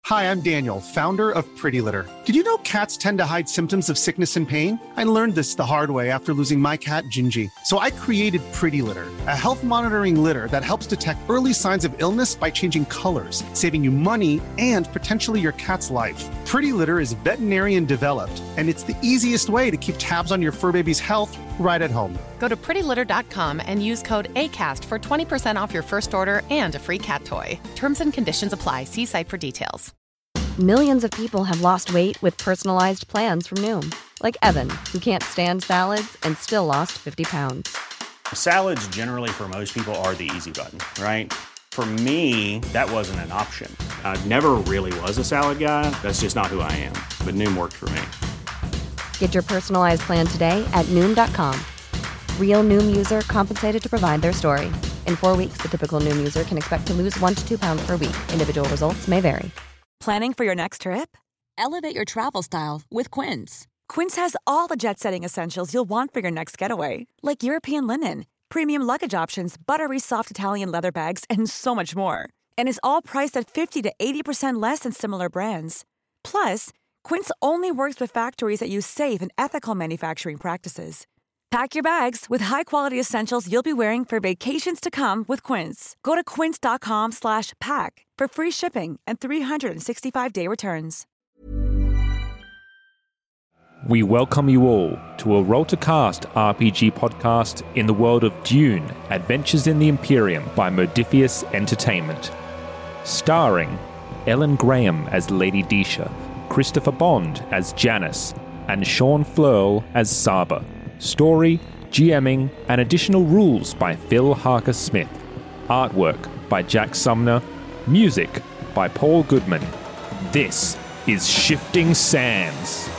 Hi, I'm Daniel, founder of Pretty Litter. Did you know cats tend to hide symptoms of sickness and pain? I learned this the hard way after losing my cat, Gingy. So I created Pretty Litter, a health monitoring litter that helps detect early signs of illness by changing colors, saving you money and potentially your cat's life. Pretty Litter is veterinarian developed, and it's the easiest way to keep tabs on your fur baby's health right at home. Go to prettylitter.com and use code ACAST for 20% off your first order and a free cat toy. Terms and conditions apply. See site for details. Millions of people have lost weight with personalized plans from Noom. Like Evan, who can't stand salads and still lost 50 pounds. Salads generally for most people are the easy button, right? For me, that wasn't an option. I never really was a salad guy. That's just not who I am. But Noom worked for me. Get your personalized plan today at Noom.com. Real Noom user compensated to provide their story. In 4 weeks, the typical Noom user can expect to lose 1 to 2 pounds per week. Individual results may vary. Planning for your next trip? Elevate your travel style with Quince. Quince has all the jet-setting essentials you'll want for your next getaway, like European linen, premium luggage options, buttery soft Italian leather bags, and so much more. And is all priced at 50 to 80% less than similar brands. Plus, Quince only works with factories that use safe and ethical manufacturing practices. Pack your bags with high-quality essentials you'll be wearing for vacations to come with Quince. Go to quince.com/pack for free shipping and 365-day returns. We welcome you all to a Roll2Cast RPG podcast in the world of Dune, Adventures in the Imperium by Modiphius Entertainment. Starring Ellen Graham as Lady Disha, Christopher Bond as Janice, and Sean Fleurl as Saba. Story, GMing, and additional rules by Phil Harker Smith. Artwork by Jack Sumner. Music by Paul Goodman. This is Shifting Sands.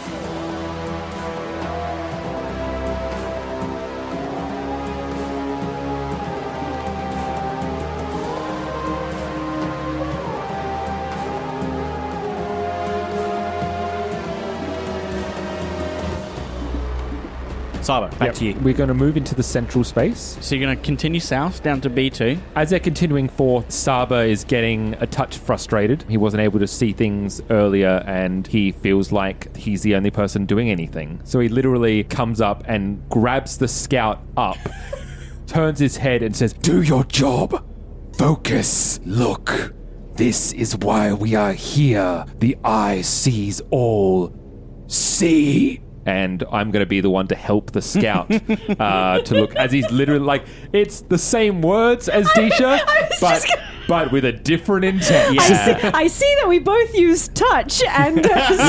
Saba, back to you. We're going to move into the central space. So you're going to continue south down to B2. As they're continuing forth, Saba is getting a touch frustrated. He wasn't able to see things earlier, and he feels like he's the only person doing anything. So he literally comes up and grabs the scout up, turns his head and says, "Do your job. Focus. Look. This is why we are here. The eye sees all. See." And I'm going to be the one to help the scout to look, as he's literally like, it's the same words as Disha, but with a different intent. Yeah. I see that we both use touch, and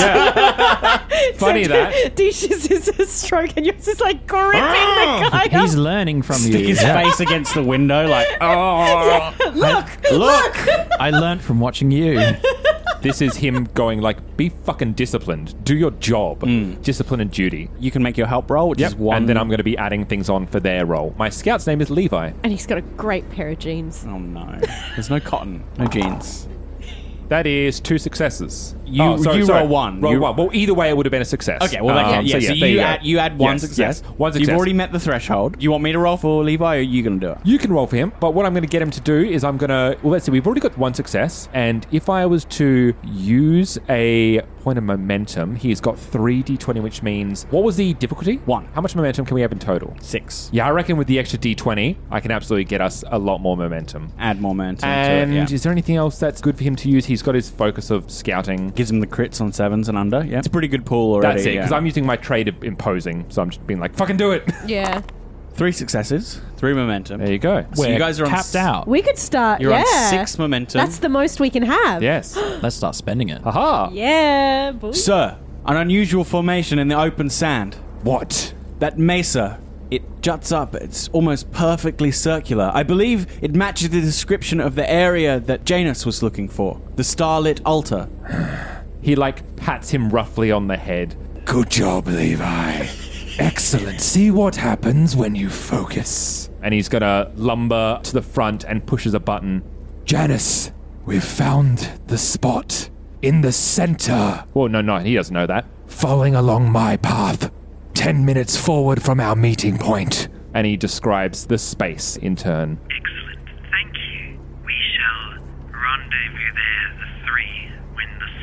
funny that Disha's is a stroke and yours is like gripping the guy He's up. learning from Stick you. his face against the window like, oh. Yeah. Look. I learned from watching you. This is him going like, be fucking disciplined. Do your job. Discipline and duty. You can make your help roll, which is one. And then I'm going to be adding things on for their role. My scout's name is Levi. And he's got a great pair of jeans. Oh no. There's no cotton. No jeans. That is 2 successes. You roll 1. Roll 1. Well, either way, it would have been a success. Okay, well, so you add 1 success. Yes, 1 success. You've already met the threshold. You want me to roll for Levi, or are you going to do it? You can roll for him, but what I'm going to get him to do is I'm going to... Well, let's see, we've already got 1 success, and if I was to use a point of momentum, he's got 3 d20, which means... What was the difficulty? 1. How much momentum can we have in total? 6. Yeah, I reckon with the extra d20, I can absolutely get us a lot more momentum. Add more momentum and to it, is there anything else that's good for him to use? He's got his focus of scouting. Gives him the crits on 7s and under. Yeah, it's a pretty good pool already. That's it, because I'm using my trait of imposing, so I'm just being like, fucking do it. Yeah. 3 successes, 3 momentum. There you go. So you guys are capped out. We could start, You're on 6 momentum. That's the most we can have. Yes. Let's start spending it. Haha. Yeah. Boy. Sir, an unusual formation in the open sand. What? That mesa, it juts up. It's almost perfectly circular. I believe it matches the description of the area that Janus was looking for. The starlit altar. He, pats him roughly on the head. Good job, Levi. Excellent. See what happens when you focus. And he's going to lumber to the front and pushes a button. Janice, we've found the spot in the center. Well, no, he doesn't know that. Following along my path, 10 minutes forward from our meeting point. And he describes the space in turn. Excellent. Thank you. We shall rendezvous there, the 3, when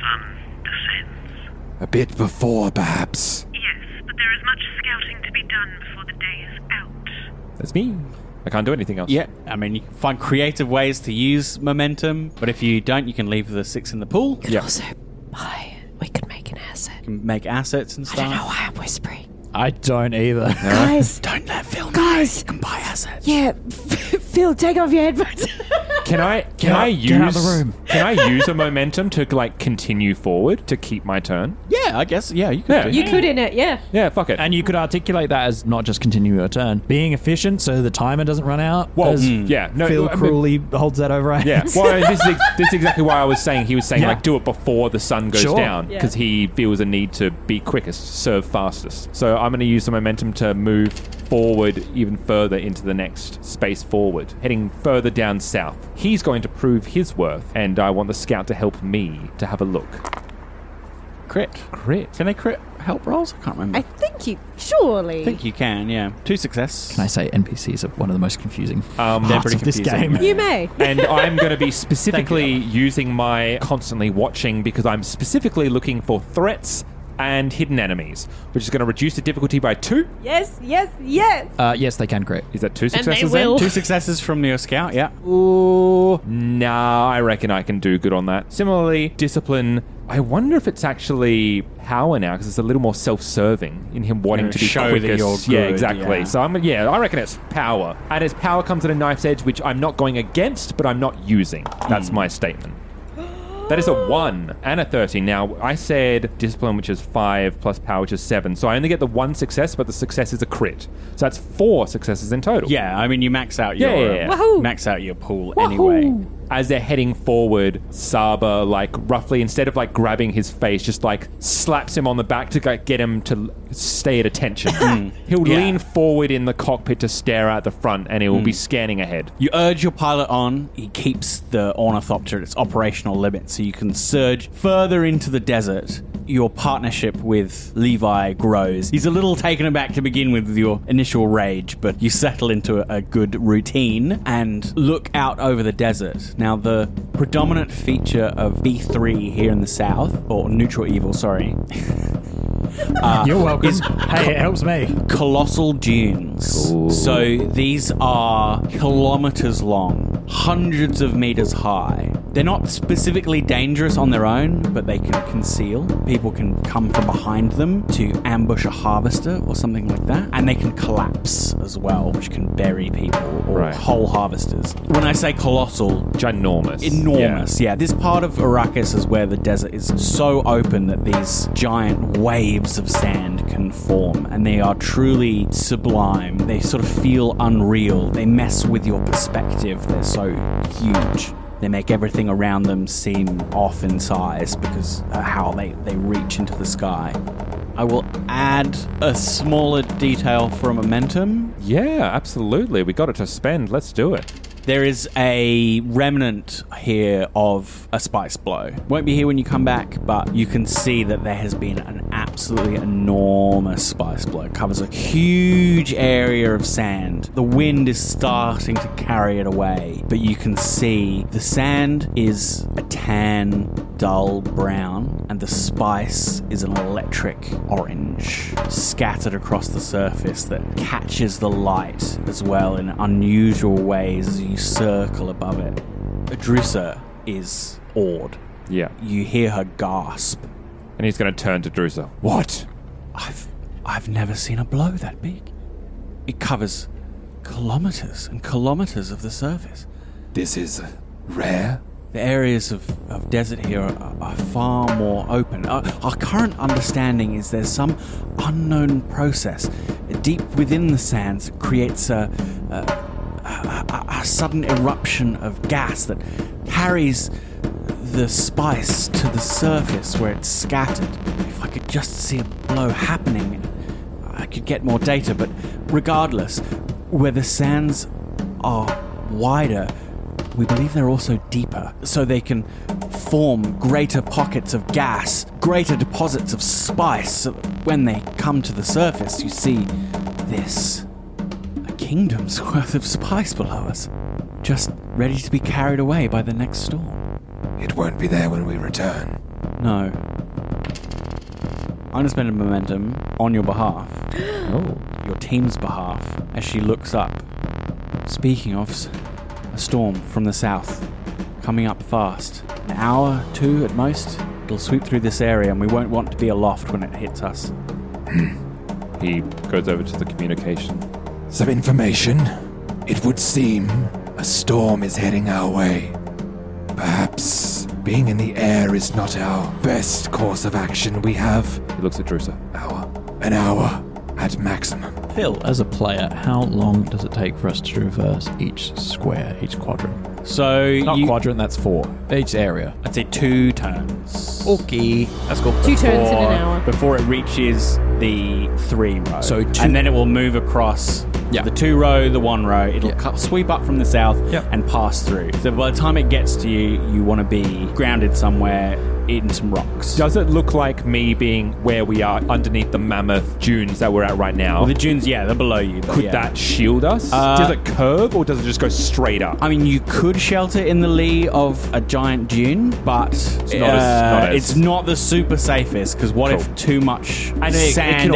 the sands? A bit before, perhaps. Yes, but there is much scouting to be done before the day is out. That's me. I can't do anything else. Yeah, I mean, you can find creative ways to use momentum, but if you don't, you can leave the 6 in the pool. Could also buy. We could make an asset. You can make assets and stuff. I don't know why I'm whispering. I don't either. Guys. Don't let Phil know. Guys. You can buy assets. Yeah. Phil, take off your headphones. Can I Get out of the room. Can I use a momentum to like continue forward to keep my turn? Yeah, I guess. Yeah, you could. Yeah. do You that. could in it, yeah. Yeah, fuck it. And you could articulate that as not just continue your turn, being efficient so the timer doesn't run out. Well, as yeah, no, Phil I mean- cruelly holds that over our Yeah, heads. well, this is exactly why I was saying he was saying Yeah. like do it before the sun goes Sure. down Yeah. because he feels a need to be quickest, serve fastest. So I'm going to use the momentum to move forward even further into the next space forward, heading further down south. He's going to prove his worth, and I want the scout to help me to have a look. Crit. Can they crit help rolls? I can't remember. I think you... Surely. I think you can, yeah. 2 success. Can I say NPCs are one of the most confusing They're parts pretty of this confusing. game? You may. And I'm going to be specifically using my constantly watching because I'm specifically looking for threats and hidden enemies, which is going to reduce the difficulty by 2. Yes, yes, yes. Yes, they can crit. Is that 2 And they successes will. 2 successes from your scout, yeah. Ooh, nah, I reckon I can do good on that. Similarly, discipline. I wonder if it's actually power now because it's a little more self-serving in him wanting to be show quickest. that you're Yeah, good, exactly. yeah. So I reckon it's power, and as power comes at a knife's edge, which I'm not going against, but I'm not using. That's my statement. That is a 1 and a 13. Now, I said discipline, which is 5, plus power, which is 7. So I only get the 1 success, but the success is a crit. So that's 4 successes in total. Yeah, I mean, you max out your Yeah. Wahoo. max out your pool anyway. As they're heading forward, Saba, like, roughly, instead of, like, grabbing his face, just, like, slaps him on the back to like, get him to stay at attention. He'll Yeah. lean forward in the cockpit to stare out the front, and he will be scanning ahead. You urge your pilot on. He keeps the ornithopter at its operational limit, so you can surge further into the desert. Your partnership with Levi grows. He's a little taken aback to begin with your initial rage, but you settle into a good routine and look out over the desert. Now, the predominant feature of B3 here in the south, or Neutral Evil, sorry, You're welcome. is Hey, it helps me. colossal dunes. So these are kilometers long, hundreds of meters high. They're not specifically dangerous on their own, but they can conceal. People can come from behind them to ambush a harvester or something like that. And they can collapse as well, which can bury people or Right. whole harvesters. When I say colossal, Ginormous. enormous. Yeah, this part of Arrakis is where the desert is so open that these giant waves of sand can form, and they are truly sublime. They sort of feel unreal. They mess with your perspective. They're so huge. They make everything around them seem off in size because of how they reach into the sky. I will add a smaller detail for a momentum. Yeah, absolutely. We got it to spend. Let's do it. There is a remnant here of a spice blow. Won't be here when you come back, but you can see that there has been an absolutely enormous spice blow. It covers a huge area of sand. The wind is starting to carry it away, but you can see the sand is a tan, dull brown, and the spice is an electric orange, scattered across the surface that catches the light as well in unusual ways as you circle above it. Adrusa is awed. Yeah. You hear her gasp. And he's going to turn to Drusa. What? I've never seen a blow that big. It covers kilometers and kilometers of the surface. This is rare. The areas of desert here are far more open. Our current understanding is there's some unknown process deep within the sands that creates a sudden eruption of gas that carries the spice to the surface where it's scattered. If I could just see a blow happening, I could get more data, but regardless, where the sands are wider, we believe they're also deeper, so they can form greater pockets of gas, greater deposits of spice, so that when they come to the surface, you see this, a kingdom's worth of spice below us, just ready to be carried away by the next storm. It won't be there when we return. No. I'm going to spend a momentum on your behalf. Oh. Your team's behalf. As she looks up. Speaking of, a storm from the south. Coming up fast. An hour, 2 at most. It'll sweep through this area and we won't want to be aloft when it hits us. He goes over to the communication. Some information. It would seem a storm is heading our way. Perhaps being in the air is not our best course of action. We have He looks at Drusa. an hour at maximum. Phil, as a player, how long does it take for us to traverse each square, each quadrant? So Not quadrant, that's 4. Each area. I'd say 2 turns. Okay. That's cool. 2 turns in an hour. Before it reaches the 3 row. So and then it will move across the 2 row, the 1 row. It'll sweep up from the south and pass through. So by the time it gets to you, you want to be grounded somewhere in some rocks. Does it look like me being where we are underneath the mammoth dunes that we're at right now? Well, the dunes, they're below you. Could that shield us? Does it curve or does it just go straight up? I mean, you could shelter in the lee of a giant dune, but it's not the super safest, because what if too much sand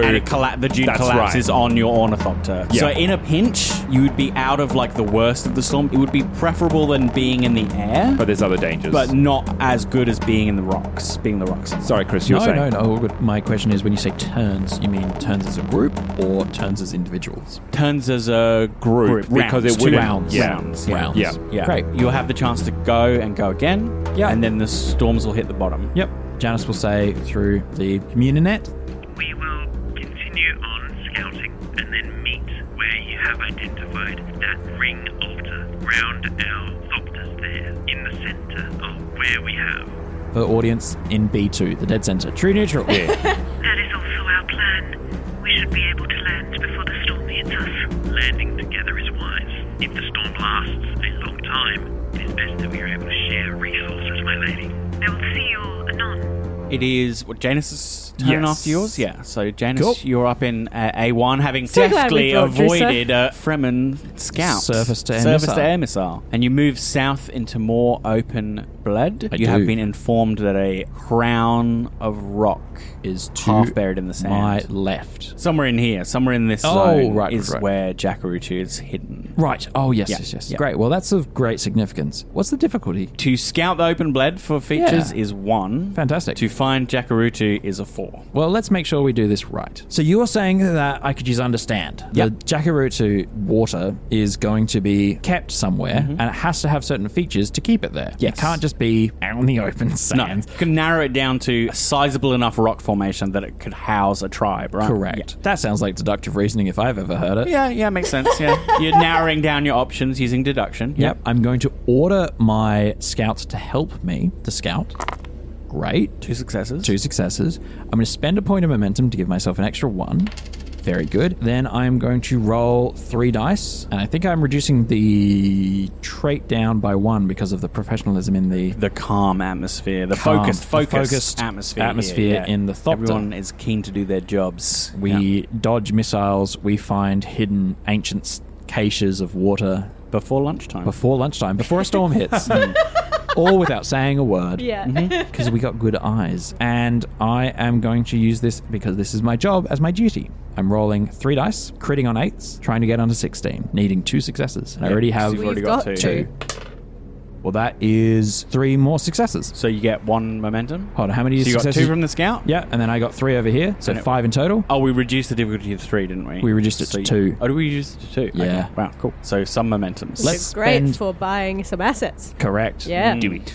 the dune collapses on your ornithopter? Yeah. So in a pinch, you would be out of like the worst of the storm. It would be preferable than being in the air. But there's other dangers. But not as good as being in the rocks. Sorry, Chris, you're saying. No. All good. My question is, when you say turns, you mean turns as a group or turns as individuals? Turns as a group. Because it would rounds. Rounds. Yeah. Great. You'll have the chance to go and go again. Yeah. And then the storms will hit the bottom. Yep. Janice will say through the communinet. We will continue on scouting and then meet where you have identified that ring altar. Ground our thopters there in the center of where we have. For audience in B2, the dead center. True neutral. That is also our plan. We should be able to land before the storm hits us. Landing together is wise. If the storm lasts a long time, it is best that we are able to share resources, my lady. I will see you all anon. It is Janice's turn after yours? Yeah. So, Janice, you're up in A1, having So glad we deftly brought avoided a Fremen scout. Surface to air missile. And you move south into more open blood. You have been informed that a crown of rock is half buried in the sand. My left. Somewhere in here, somewhere in this zone right. where Jacurutu is hidden. Right. Oh, yes. Yeah. Great. Well, that's of great significance. What's the difficulty? To scout the open bled for features is 1. Fantastic. To find Jacurutu is a 4. Well, let's make sure we do this right. So you are saying that I could use understand. Yep. The Jacurutu water is going to be kept somewhere, and it has to have certain features to keep it there. Yes. It can't just be out in the open sand. No. You can narrow it down to a sizable enough rock formation that it could house a tribe, right? Correct. Yeah. That sounds like deductive reasoning if I've ever heard it. Yeah, makes sense. Yeah. You're narrowing down your options using deduction. Yep. I'm going to order my scouts to help me to scout. Great. 2 successes. 2 successes. I'm going to spend a point of momentum to give myself an extra 1. Very good. Then I'm going to roll 3 dice, and I think I'm reducing the trait down by 1 because of the professionalism in the calm atmosphere, the focused atmosphere in the Thopter. Everyone is keen to do their jobs. We dodge missiles. We find hidden ancient caches of water before lunchtime. Before a storm hits. All without saying a word. Yeah. Because we got good eyes. And I am going to use this because this is my job as my duty. I'm rolling 3 dice, critting on 8s, trying to get under 16, needing 2 successes. And I already have... You've already got 2. Well, that is 3 more successes. So you get 1 momentum. Hold on, how many successes? You got 2 from the scout? Yeah, and then I got 3 over here, so 5 in total. Oh, we reduced the difficulty to 3, didn't we? We reduced it to 2. Oh, did we reduce it to 2? Yeah. Okay. Wow, cool. So some momentum. It's great for buying some assets. Correct. Yeah. Do it.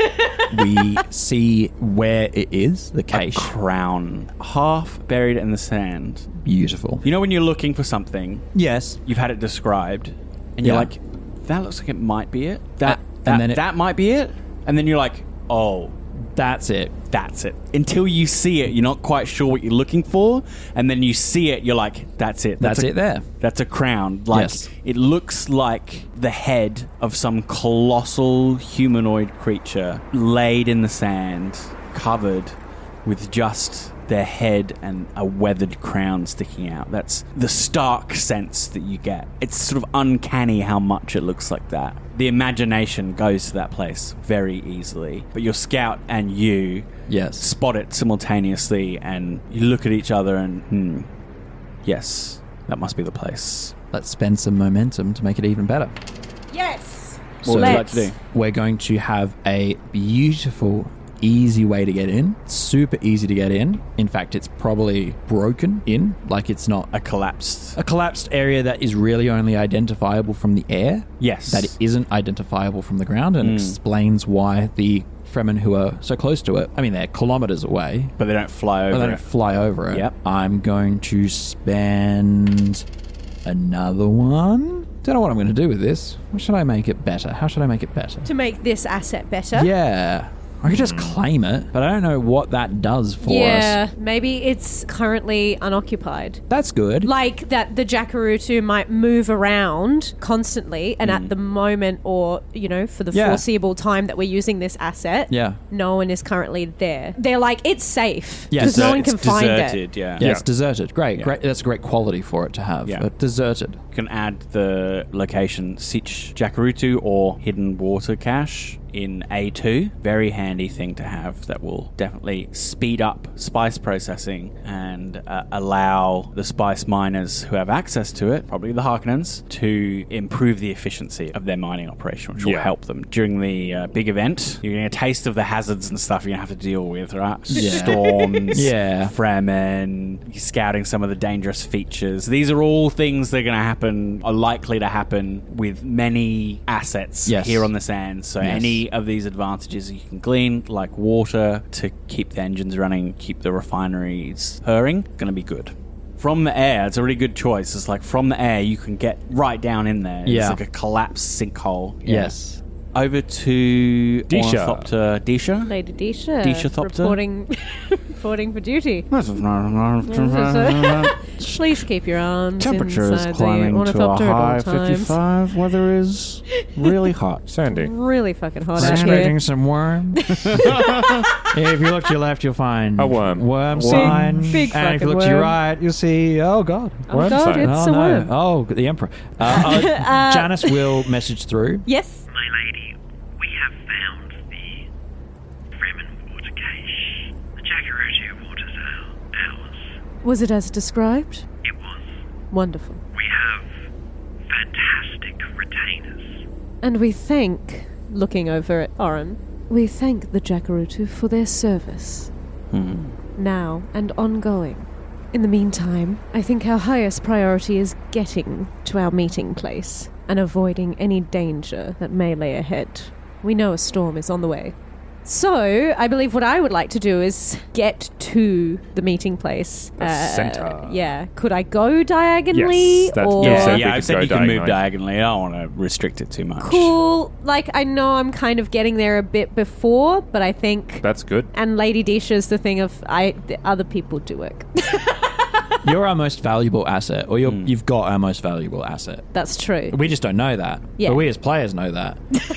We see where it is, the cache. A crown. Half buried in the sand. Beautiful. You know when you're looking for something? Yes. You've had it described, and you're like, that looks like it might be it. That might be it. And then you're like, oh, that's it. That's it. Until you see it, you're not quite sure what you're looking for. And then you see it, you're like, that's it. That's it there. That's a crown. Like, it looks like the head of some colossal humanoid creature laid in the sand, covered with just their head and a weathered crown sticking out. That's the stark sense that you get. It's sort of uncanny how much it looks like that. The imagination goes to that place very easily. But your scout and you spot it simultaneously, and you look at each other and, yes, that must be the place. Let's spend some momentum to make it even better. Yes! What would you like to do? We're going to have a beautiful, easy way to get in. Super easy to get in. In fact, it's probably broken in. Like, it's not a collapsed area that is really only identifiable from the air. Yes. That isn't identifiable from the ground, and explains why the Fremen who are so close to it, I mean, they're kilometers away. But they don't fly over it. Yep. I'm going to spend another one. Don't know what I'm going to do with this. What should I make it better? How should I make it better? To make this asset better? Yeah. I could just claim it, but I don't know what that does for us. Yeah, maybe it's currently unoccupied. That's good. Like that the Jakarutu might move around constantly, and at the moment, or, for the foreseeable time that we're using this asset, no one is currently there. They're like, it's safe, because no one can find it. Yeah, it's deserted. Great. That's a great quality for it to have. Yeah. But deserted. You can add the location Sich Jakarutu or Hidden Water Cache in A2. Very handy thing to have that will definitely speed up spice processing and allow the spice miners who have access to it, probably the Harkonnens, to improve the efficiency of their mining operation, which will help them. During the big event, you're getting a taste of the hazards and stuff you're going to have to deal with, right? Yeah. Storms, Fremen, you're scouting some of the dangerous features. These are all things that are going to happen, are likely to happen with many assets here on the sands. So any of these advantages you can glean, like water to keep the engines running, keep the refineries purring, going to be good. From the air, it's a really good choice. It's like from the air, you can get right down in there. Yeah. It's like a collapsed sinkhole. Yeah. Yes. Over to Disha. Ornithopter Disha. Lady Disha. Disha-thopter. Reporting for duty. Please keep your arms Temperature is inside climbing the to a ornithopter at all high times. 55. Weather is really hot. Sandy. Really fucking hot I'm out expecting here. some worms. If you look to your left, you'll find a worm. Worm sign. Big and if you fucking look to your worm. right, you'll see, oh God. Oh Worm God, sign. it's oh a no. worm. Oh, the Emperor. Janice will message through. Yes. My lady, we have found the Fremen water cache. The Jakarutu waters are ours. Was it as described? It was. Wonderful. We have fantastic retainers. And we thank, looking over at Oren, we thank the Jakarutu for their service. Now and ongoing. In the meantime, I think our highest priority is getting to our meeting place and avoiding any danger that may lay ahead. We know a storm is on the way. So, I believe what I would like to do is get to the meeting place. Center. Yeah. Could I go diagonally? Yes, that's- or... you said we I could said go you can move diagonally. diagonally. I don't want to restrict it too much. Cool. Like, I know I'm kind of getting there a bit before, but I think... That's good. And Lady Disha's the thing of the other people do work. You're our most valuable asset, or you've got our most valuable asset. That's true. We just don't know that. Yeah. But we as players know that.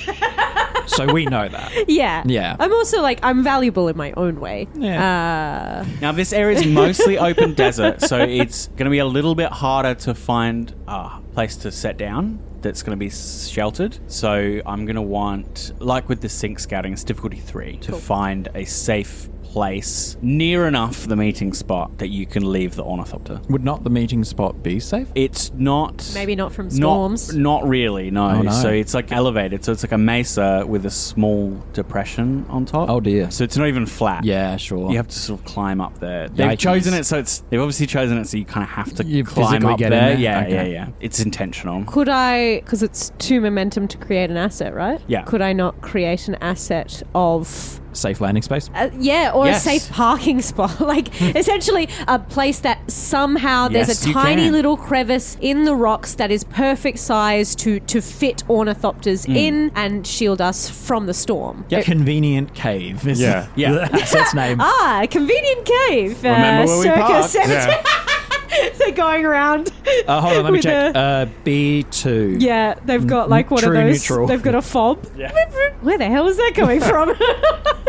So we know that. Yeah. Yeah. I'm also like, I'm valuable in my own way. Yeah. Now, this area is mostly open desert, so it's going to be a little bit harder to find a place to set down that's going to be sheltered. So I'm going to want, like with the sync scouting, it's difficulty 3, to find a safe place near enough the meeting spot that you can leave the ornithopter. Would not the meeting spot be safe? It's not... Maybe not from storms. Not really, no. Oh, no. So it's like elevated. So it's like a mesa with a small depression on top. Oh, dear. So it's not even flat. Yeah, sure. You have to sort of climb up there. They've Yikes. chosen it, so they've obviously chosen it, so you kind of have to You climb physically up get in there. there? Yeah, Okay. yeah. It's intentional. Could I, because it's 2 momentum to create an asset, right? Yeah. Could I not create an asset of... Safe landing space? or Yes. a safe parking spot. Like, essentially a place that somehow there's Yes, a you tiny can. little crevice in the rocks that is perfect size to fit ornithopters in and shield us from the storm. Convenient cave. Is Yeah. Yeah. the asset's name. Ah, convenient cave. Remember where we circa parked? 17. They're going around. Hold on, let me with check. a- B2. Yeah, they've got like one True of those. neutral. They've got a fob. Where the hell is that coming from?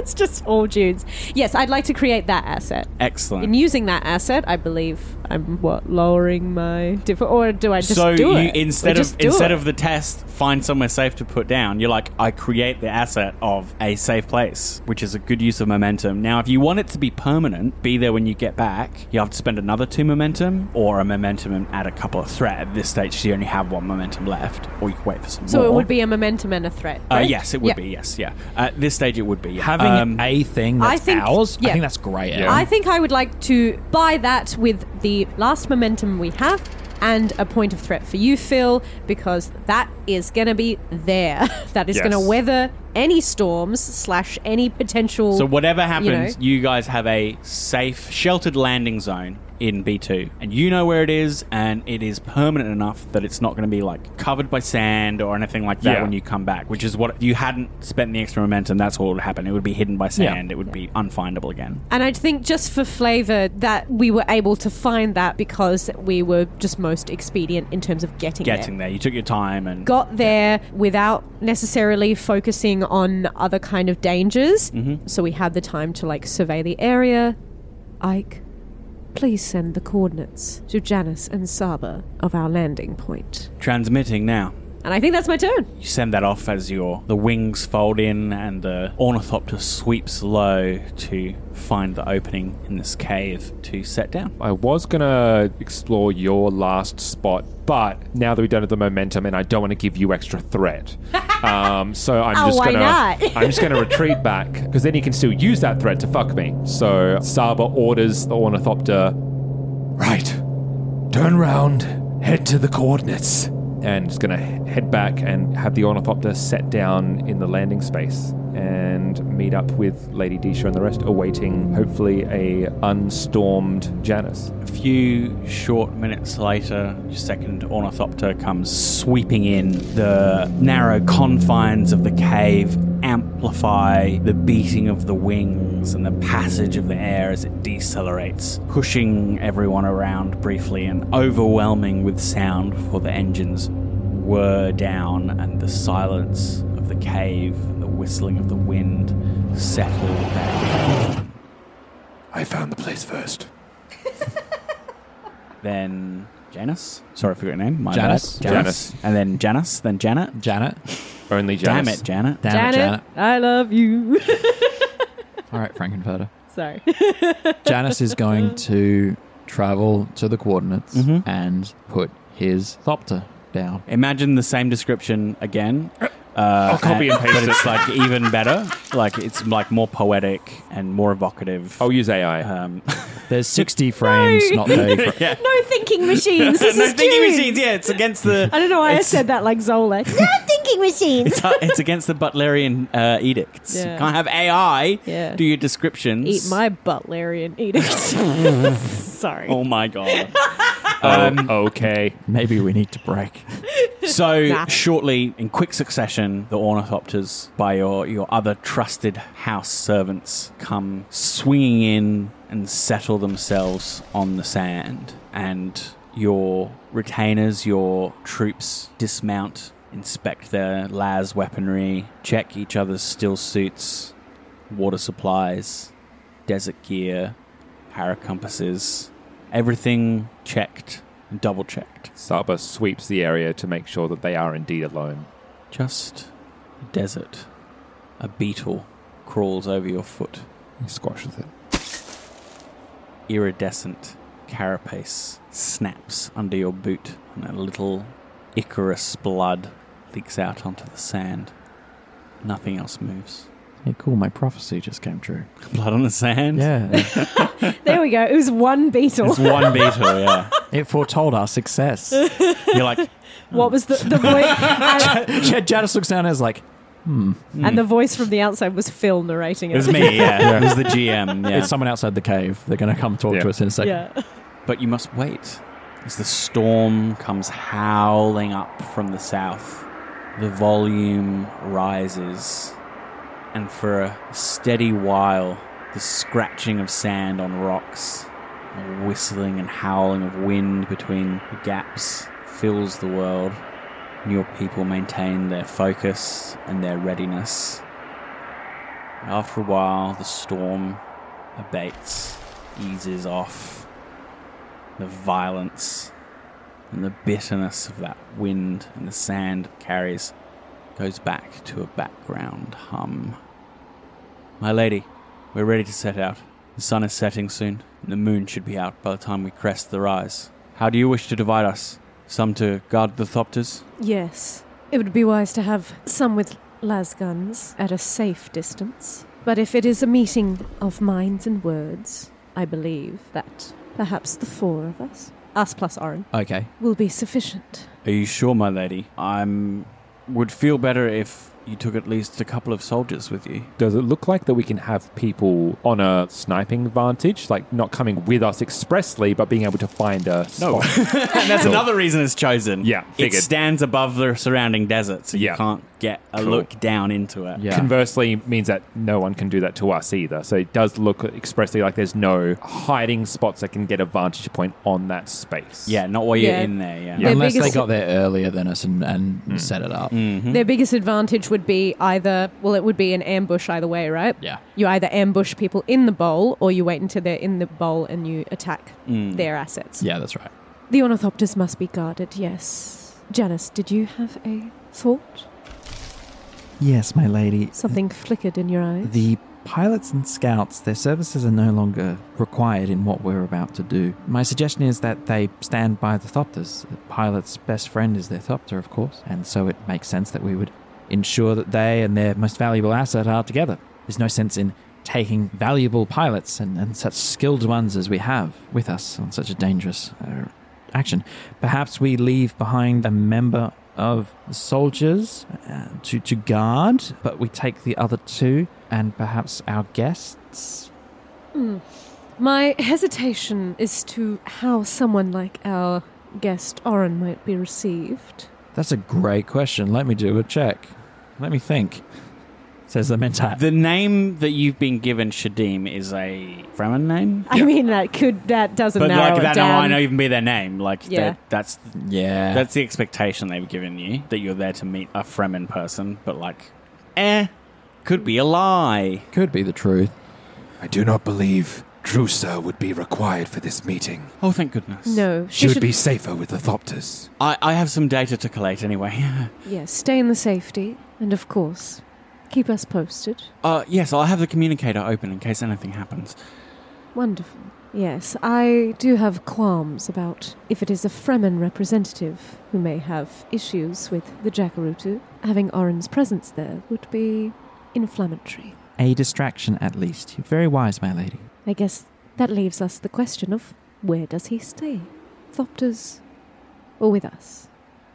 It's just all dudes. Yes, I'd like to create that asset. Excellent. In using that asset, I believe I'm lowering my or do I just do it? Instead of the test, find somewhere safe to put down. You're like, I create the asset of a safe place, which is a good use of momentum. Now, if you want it to be permanent, be there when you get back, you have to spend another 2 momentum or a momentum and add a couple of threat. At this stage, you only have 1 momentum left, or you can wait for some more. So it would be a momentum and a threat, right? Yes, it would be, yes, yeah. At this stage, it would be, yeah. Having a thing that's ours, I think that's great. Yeah. I think I would like to buy that with the last momentum we have and a point of threat for you, Phil, because that is going to be there. That is going to weather any storms / any potential... So whatever happens, you guys have a safe, sheltered landing zone in B2, and you know where it is, and it is permanent enough that it's not going to be like covered by sand or anything like that when you come back, which is what if you hadn't spent the extra momentum, that's what would happen. It would be hidden by sand. It would be unfindable again. And I think just for flavor that we were able to find that because we were just most expedient in terms of getting there. You took your time and got there without necessarily focusing on other kind of dangers. So we had the time to like survey the area. Ike, please send the coordinates to Janice and Saba of our landing point. Transmitting now. And I think that's my turn. You send that off as the wings fold in and the ornithopter sweeps low to find the opening in this cave to set down. I was going to explore your last spot, but now that we've done the momentum and I don't want to give you extra threat. So I'm just going to retreat back, because then you can still use that threat to fuck me. So Saba orders the ornithopter, right, turn round, head to the coordinates. And just going to head back and have the ornithopter set down in the landing space and meet up with Lady Disha and the rest, awaiting hopefully a unstormed Janice. A few short minutes later, your second ornithopter comes sweeping in. The narrow confines of the cave amplify the beating of the wings and the passage of the air as it decelerates, pushing everyone around briefly and overwhelming with sound before the engines whir down and the silence of the cave and the whistling of the wind settle down. I found the place first. Then Janice. Sorry, I forgot your name. Janice. Janice. And then Janice. Then Janet. Janet. Only Janice. Damn it, Janet. Janet, I love you. All right, Frankenfurter. Sorry. Janice is going to travel to the coordinates and put his thopter down. Imagine the same description again. I'll copy and paste but it. it's like even better. Like it's like more poetic and more evocative. I'll use AI. There's 60 frames, not 30 frames. Yeah. No thinking machines. This No is thinking June. machines. Yeah, it's against the. I don't know why I said that like Zola. No thinking machines. It's against the Butlerian edicts. Yeah. You can't have AI do your descriptions. Eat my Butlerian edicts. Sorry. Oh my god. Okay. Maybe we need to break. So shortly, in quick succession, the ornithopters, by your other trusted house servants, come swinging in and settle themselves on the sand. And your retainers, your troops, dismount, inspect their las weaponry, check each other's still suits, water supplies, desert gear, paracompasses, everything checked and double-checked. Saba sweeps the area to make sure that they are indeed alone. Just a desert. A beetle crawls over your foot. He squashes it. Iridescent carapace snaps under your boot, and a little Icarus blood leaks out onto the sand. Nothing else moves. Hey, cool, my prophecy just came true. Blood on the sand? Yeah. There we go. It was one beetle. It's one beetle, yeah. It foretold our success. You're like... What was the voice? Janice looks down and is like, And the voice from the outside was Phil narrating it. It was me, yeah. It was the GM, yeah. It's someone outside the cave. They're going to come talk to us in a second. Yeah. But you must wait as the storm comes howling up from the south. The volume rises, and for a steady while, the scratching of sand on rocks, the whistling and howling of wind between the gaps fills the world, and your people maintain their focus and their readiness. After a while, the storm abates, eases off. The violence and the bitterness of that wind and the sand it carries goes back to a background hum. My lady, we're ready to set out. The sun is setting soon, and the moon should be out by the time we crest the rise. How do you wish to divide us? Some to guard the Thopters? Yes. It would be wise to have some with lasguns at a safe distance. But if it is a meeting of minds and words, I believe that perhaps the 4 of us plus Oren, Okay. will be sufficient. Are you sure, my lady? Would feel better if you took at least a couple of soldiers with you. Does it look like that we can have people on a sniping vantage, like not coming with us expressly, but being able to find a No. spot? And that's another reason it's chosen. Yeah, It figured. stands above the surrounding desert, so Yeah. you can't get a Cool. look down into it. Yeah. Conversely, means that no one can do that to us either. So it does look expressly like there's no hiding spots that can get a vantage point on that space. Yeah, not while you're Yeah. in there, yeah. Their Unless they biggest- got there earlier than us and set it up. Their biggest advantage would be it would be an ambush either way, right? Yeah. You either ambush people in the bowl, or you wait until they're in the bowl and you attack their assets. Yeah, that's right. The ornithopters must be guarded, yes. Janice, did you have a thought? Yes, my lady. Something flickered in your eyes? The pilots and scouts, their services are no longer required in what we're about to do. My suggestion is that they stand by the Thopters. The pilot's best friend is their Thopter, of course, and so it makes sense that we would ensure that they and their most valuable asset are together. There's no sense in taking valuable pilots and such skilled ones as we have with us on such a dangerous action. Perhaps we leave behind a member of the soldiers to guard, but we take the other 2 and perhaps our guests. My hesitation is to how someone like our guest Oren might be received. That's a great question. Let me do a check. Let me think. Says the Mentat. The name that you've been given, Shadim, is a Fremen name? I mean, that doesn't But narrow like it that down. might not even be their name. Like Yeah. that's the expectation they've given you, that you're there to meet a Fremen person, but like could be a lie. Could be the truth. I do not believe Drusa would be required for this meeting. Oh, thank goodness. No, She would be safer with the Thopters. I have some data to collate anyway. Yes, stay in the safety, and of course, keep us posted. Yes, I'll have the communicator open in case anything happens. Wonderful. Yes, I do have qualms about if it is a Fremen representative who may have issues with the Jakarutu. Having Oren's presence there would be inflammatory. A distraction, at least. You're very wise, my lady. I guess that leaves us the question of where does he stay? Thopters or with us?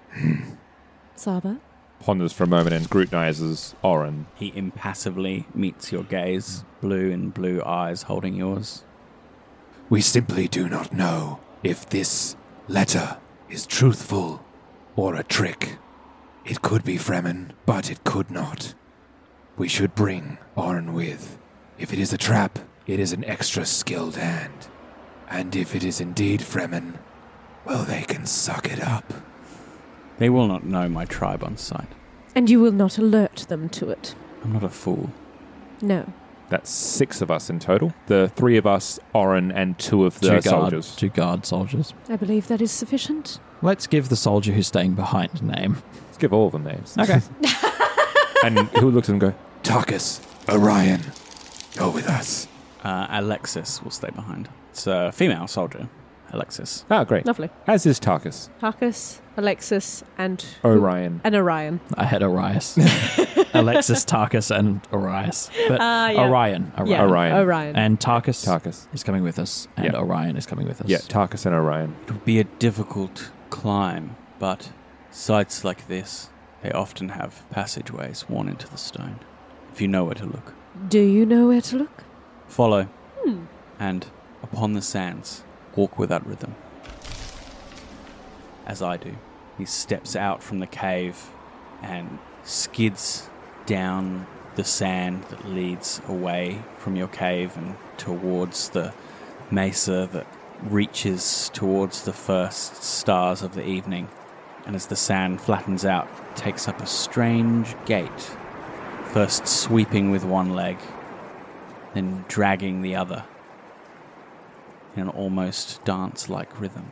Saba? Ponders for a moment and scrutinizes Oren. He impassively meets your gaze, blue in blue eyes holding yours. We simply do not know if this letter is truthful or a trick. It could be Fremen, but it could not. We should bring Oren with. If it is a trap, it is an extra skilled hand. And if it is indeed Fremen, well, they can suck it up. They will not know my tribe on sight. And you will not alert them to it? I'm not a fool. No. That's 6 of us in total. The 3 of us, Oren, and 2 of the soldiers. 2 guard soldiers. I believe that is sufficient. Let's give the soldier who's staying behind a name. Let's give all of them names. Okay. And who looks at them and go, Tarkus, Orion, go with us. Alexis will stay behind. It's a female soldier, Alexis. Ah, great. Lovely. As is Tarkus. Tarkus, Alexis, and... Orion. And Orion. I had Orias. Alexis, Tarkus, and Orias. But yeah. Orion. Yeah, Orion. And Tarkus is coming with us, and Orion is coming with us. Yeah, Tarkus and Orion. It would be a difficult climb, but sites like this, they often have passageways worn into the stone. If you know where to look. Do you know where to look? Follow. And upon the sands, walk without rhythm. As I do. He steps out from the cave and skids down the sand that leads away from your cave and towards the mesa that reaches towards the first stars of the evening. And as the sand flattens out, takes up a strange gait, first sweeping with one leg, then dragging the other in an almost dance-like rhythm.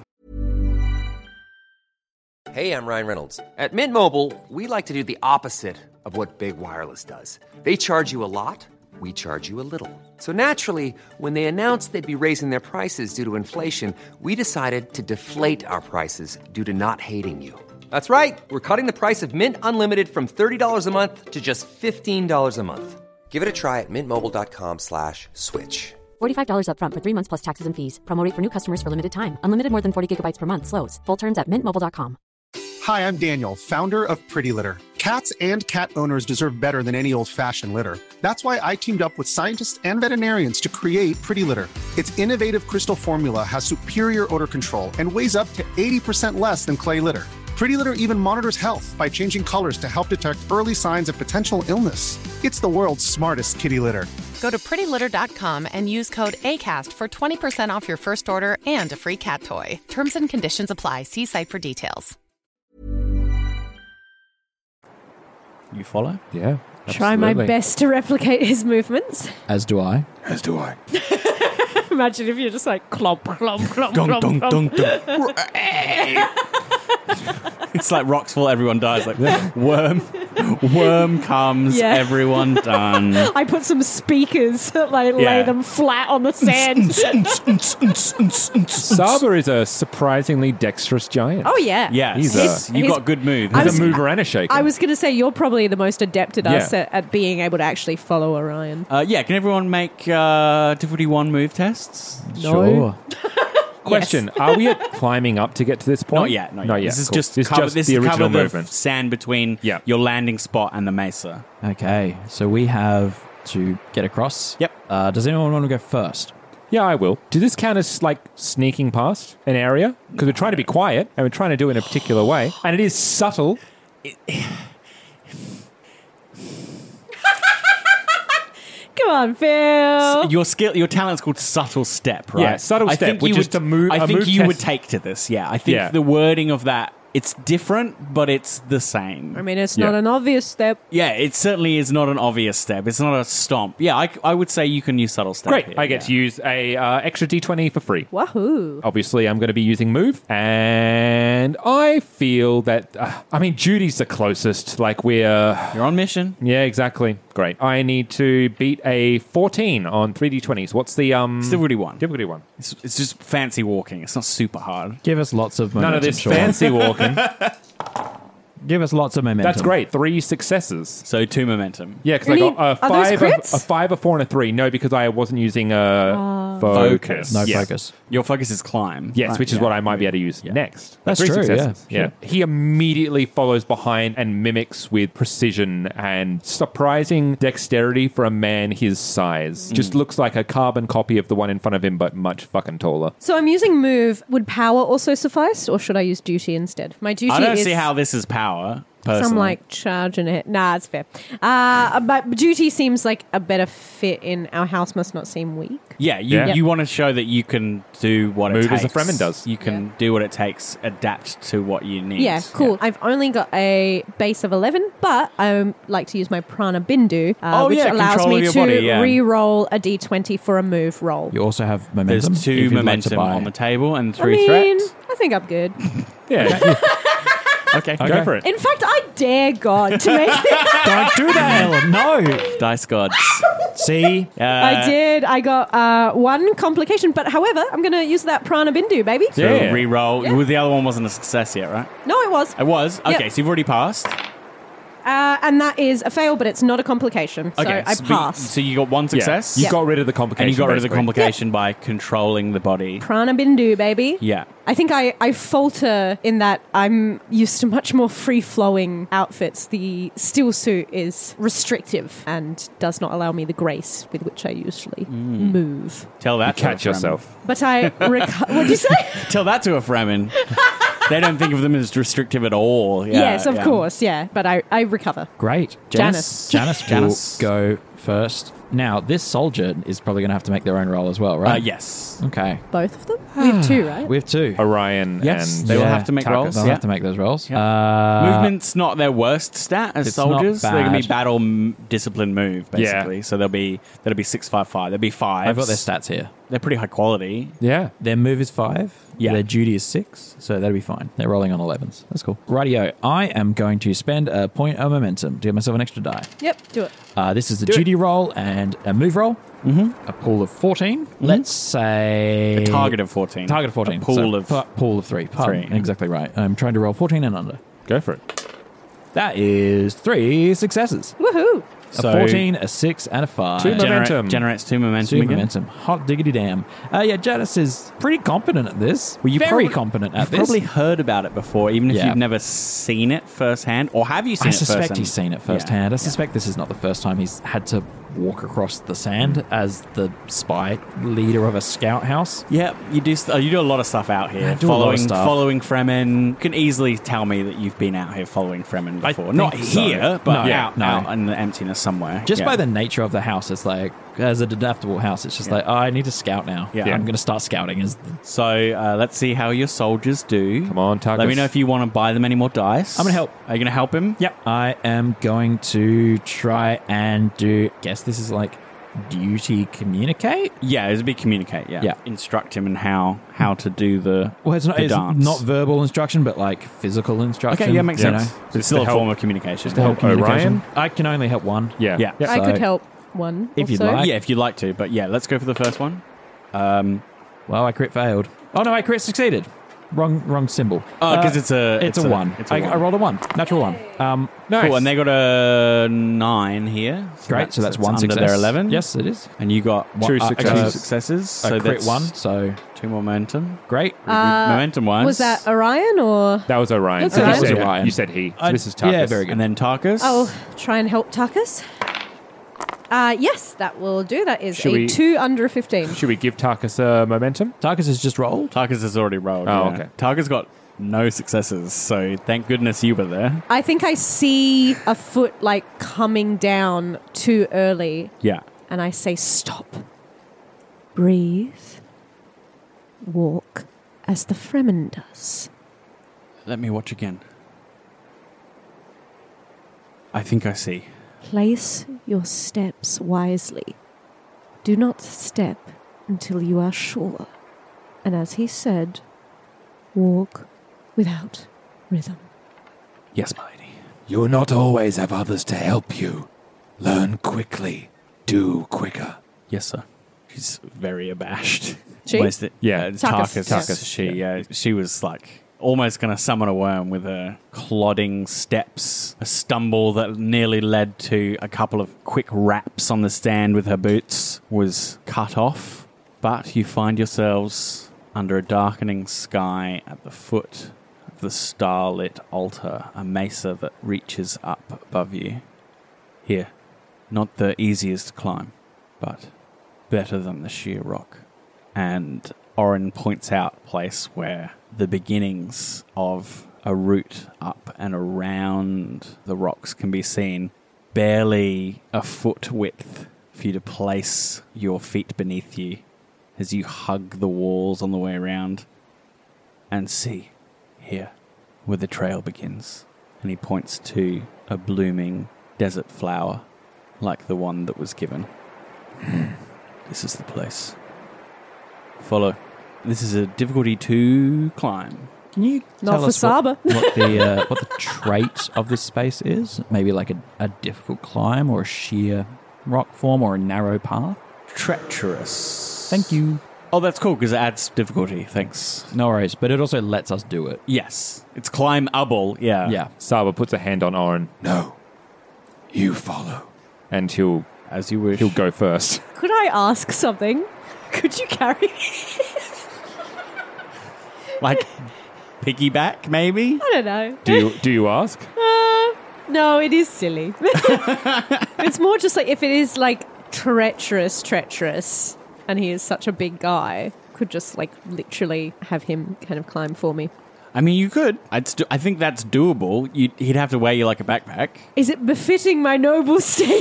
Hey, I'm Ryan Reynolds. At Mint Mobile, we like to do the opposite of what Big Wireless does. They charge you a lot, we charge you a little. So naturally, when they announced they'd be raising their prices due to inflation, we decided to deflate our prices due to not hating you. That's right. We're cutting the price of Mint Unlimited from $30 a month to just $15 a month. Give it a try at mintmobile.com/switch. $45 up front for 3 months plus taxes and fees. Promo rate for new customers for limited time. Unlimited more than 40 gigabytes per month. Slows full terms at mintmobile.com. Hi, I'm Daniel, founder of Pretty Litter. Cats and cat owners deserve better than any old-fashioned litter. That's why I teamed up with scientists and veterinarians to create Pretty Litter. Its innovative crystal formula has superior odor control and weighs up to 80% less than clay litter. Pretty Litter even monitors health by changing colors to help detect early signs of potential illness. It's the world's smartest kitty litter. Go to prettylitter.com and use code ACAST for 20% off your first order and a free cat toy. Terms and conditions apply. See site for details. You follow? Yeah. Try my best to replicate his movements. As do I. As do I. Imagine if you're just like clomp, clomp, clomp, Dunk, clomp, dunk, clomp. dunk, dunk. It's like rocks fall, everyone dies. Like worm comes, Yeah. everyone done. I put some speakers, lay them flat on the sand. Saba is a surprisingly dexterous giant. Oh, yeah. Yeah, He's you got good moves. He's a mover and a shaker. I was going to say, you're probably the most adept at us Yeah. at being able to actually follow Orion. Yeah, can everyone make difficulty 1 move tests? Sure. Question: Are we at climbing up to get to this point? Not yet. Not yet. This is Cool. just This is cover, just this the is original cover the movement. sand between your landing spot and the mesa. Okay, so we have to get across. Yep. Does anyone want to go first? Yeah, I will. Does this count as like sneaking past an area? Because we're trying to be quiet and we're trying to do it in a particular way, and it is subtle. Come on, Phil. Your talent's called subtle step, right? Yeah, subtle step, which is to move. I a think move you test. would take to this. Yeah, I think Yeah. the wording of that, it's different, but it's the same. I mean, it's not an obvious step. Yeah, it certainly is not an obvious step. It's not a stomp. Yeah, I would say you can use subtle step. Great. here, I get to use a extra D20 for free. Wahoo. Obviously, I'm going to be using move, and I feel that Judy's the closest. Like you're on mission. Yeah, exactly. Great. I need to beat a 14 on 3D20s. What's the Difficulty 1. Difficulty 1. It's just fancy walking. It's not super hard. Give us lots of momentum. None of this Sean. fancy walking. Give us lots of momentum. That's great. 3 successes. So 2 momentum. Yeah, because Really? I got Are those a crits? 5, a 4, and a 3. No, because I wasn't using a focus. No Yeah. focus. Your focus is climb. Yes, right? which is Yeah. what I might be able to use next. That's 3 true, successes. yeah, sure. He immediately follows behind and mimics with precision and surprising dexterity for a man his size. Just looks like a carbon copy of the one in front of him, but much fucking taller. So I'm using move. Would power also suffice, or should I use duty instead? My duty I don't is see how this is power. Personally. some like charging it. Nah, it's fair. But duty seems like a better fit in our house must not seem weak. Yeah, you want to show that you can do what Move it takes. as a Fremen does. You can do what it takes, adapt to what you need. Yeah, cool. I've only got a base of 11, but I like to use my Prana Bindu, which allows control me of your to body, yeah. re-roll a d20 for a move roll. You also have momentum. There's 2 if you'd like to momentum buy. on the table and I 3 mean, threat. I think I'm good. Yeah. Okay, Go for it. In fact, I dare God to make Don't do that, Ellen. No. Dice gods. See? I did. I got 1 complication, but however, I'm going to use that Prana Bindu, baby. So Yeah. re-roll. Well, the other one wasn't a success yet, right? No, it was. It was? Yep. Okay, so you've already passed. And that is a fail, but it's not a complication. So Okay, I so passed. So you got 1 success? You Yeah. got rid of the complication. And you got rid of the basically. complication by controlling the body. Prana Bindu, baby. Yeah. I think I falter in that I'm used to much more free-flowing outfits. The steel suit is restrictive and does not allow me the grace with which I usually move. Tell that You to a catch Fremen. yourself. But I... what'd you say? Tell that to a Fremen. They don't think of them as restrictive at all. Yeah, yes, of course, yeah. But I recover. Great. Janice. Janice will go first. Now, this soldier is probably going to have to make their own roll as well, right? Yes. Okay. Both of them? We have 2, right? We have 2. Orion Yes, and they will have to make Tarkus. rolls. They'll Yeah. have to make those rolls. Movement's not their worst stat as It's soldiers. not They're going to be bad. battle discipline move, basically. So that'll be 655. There'll be 5. I've got their stats here. They're pretty high quality. Yeah. Their move is 5. Yeah. Their duty is 6, so that'll be fine. They're rolling on 11s. That's cool. Rightio. I am going to spend a point of momentum to give myself an extra die. Yep, do it. This is a duty roll and a move roll. Mm-hmm. A pool of 14. Let's say... A target of 14. Target of 14. A pool of... Pool of 3. Pardon. 3. Exactly right. I'm trying to roll 14 and under. Go for it. That is 3 successes. Woohoo! A 14, a 6, and a 5. 2 momentum. Generates 2 momentum 2 again. momentum. Hot diggity damn. Janice is pretty competent at this. Well, Very competent at You've this. probably heard about it before, even if Yeah. you've never seen it firsthand. Or have you seen I it firsthand? suspect he's seen it firsthand. I suspect this is not the first time he's had to walk across the sand as the spy leader of a scout house. Yeah, you do a lot of stuff out here. I do a lot of stuff. Following Fremen. You can easily tell me that you've been out here following Fremen I before. Not think so. here, but No, out, no. out in the emptiness somewhere. Just Yeah. by the nature of the house, it's like, as an adaptable house, it's just like, oh, I need to scout now. Yeah. I'm going to start scouting. So let's see how your soldiers do. Come on, Tarkus. Let me know if you want to buy them any more dice. I'm going to help. Are you going to help him? Yep. I am going to try and do, guess this is like duty communicate? Yeah, it'd be communicate, yeah. Yeah. Instruct him in how to do the Well, it's the dance. not verbal instruction, but like physical instruction. Okay, yeah, makes you sense. know? It's still to a help- form of communication. To help Orion? communication. I can only help one. Yeah. Yeah. I So- could help one. If you'd also. like. Yeah, if you'd like to. But yeah, let's go for the first one. Well, I crit failed. Oh no, I crit succeeded. Wrong symbol. Oh, because it's a 1. It's a I one. rolled a 1. Natural 1. Nice. Cool, and they got a 9 here. Great, so that's 1 under success. their 11. Yes, it is. And you got Two two successes. successes. I So crit that's 1, so 2 more momentum. great. Momentum-wise. Was that Orion or... That was Orion. That's So Orion. you said- That was Orion. You said he. So this is Tarkus. Yeah, very good. And then Tarkus. I'll try and help Tarkus. Yes, that will do. That is Should a we- 2 under 15. Should we give Tarkus a momentum? Tarkus has just rolled. Tarkus has already rolled. Oh, yeah. okay. Tarkus got no successes, so thank goodness you were there. I think I see a foot like coming down too early, Yeah. and I say, stop. Breathe. Walk as the Fremen does. Let me watch again. I think I see. Place your steps wisely. Do not step until you are sure. And as he said, walk without rhythm. Yes, my lady. You will not always have others to help you. Learn quickly. Do quicker. Yes, sir. She's very abashed. She? Almost it- Yeah. Tarkus. Tarkus. She was like almost going to summon a worm with her clodding steps, a stumble that nearly led to a couple of quick raps on the stand with her boots was cut off. But you find yourselves under a darkening sky at the foot of the starlit altar, a mesa that reaches up above you. Here, not the easiest climb, but better than the sheer rock. And Oren points out a place where the beginnings of a route up and around the rocks can be seen, barely a foot width for you to place your feet beneath you as you hug the walls on the way around and see here where the trail begins. And he points to a blooming desert flower like the one that was given. This is the place. Follow. This is a difficulty 2 climb. Can you Not tell for us Saba. what the trait of this space is? Maybe like a difficult climb or a sheer rock form or a narrow path? Treacherous. Thank you. Oh, that's cool because it adds difficulty. Thanks. No worries, but it also lets us do it. Yes. It's climbable. Yeah. Yeah. Saba puts a hand on Oren, No. You follow. and he'll As you wish. go first. Could I ask something? Could you carry me? Like piggyback, maybe? I don't know. Do you ask? No, it is silly. It's more just like if it is like treacherous, and he is such a big guy, could just like literally have him kind of climb for me. I mean, you could. I think that's doable. He'd have to weigh you like a backpack. Is it befitting my noble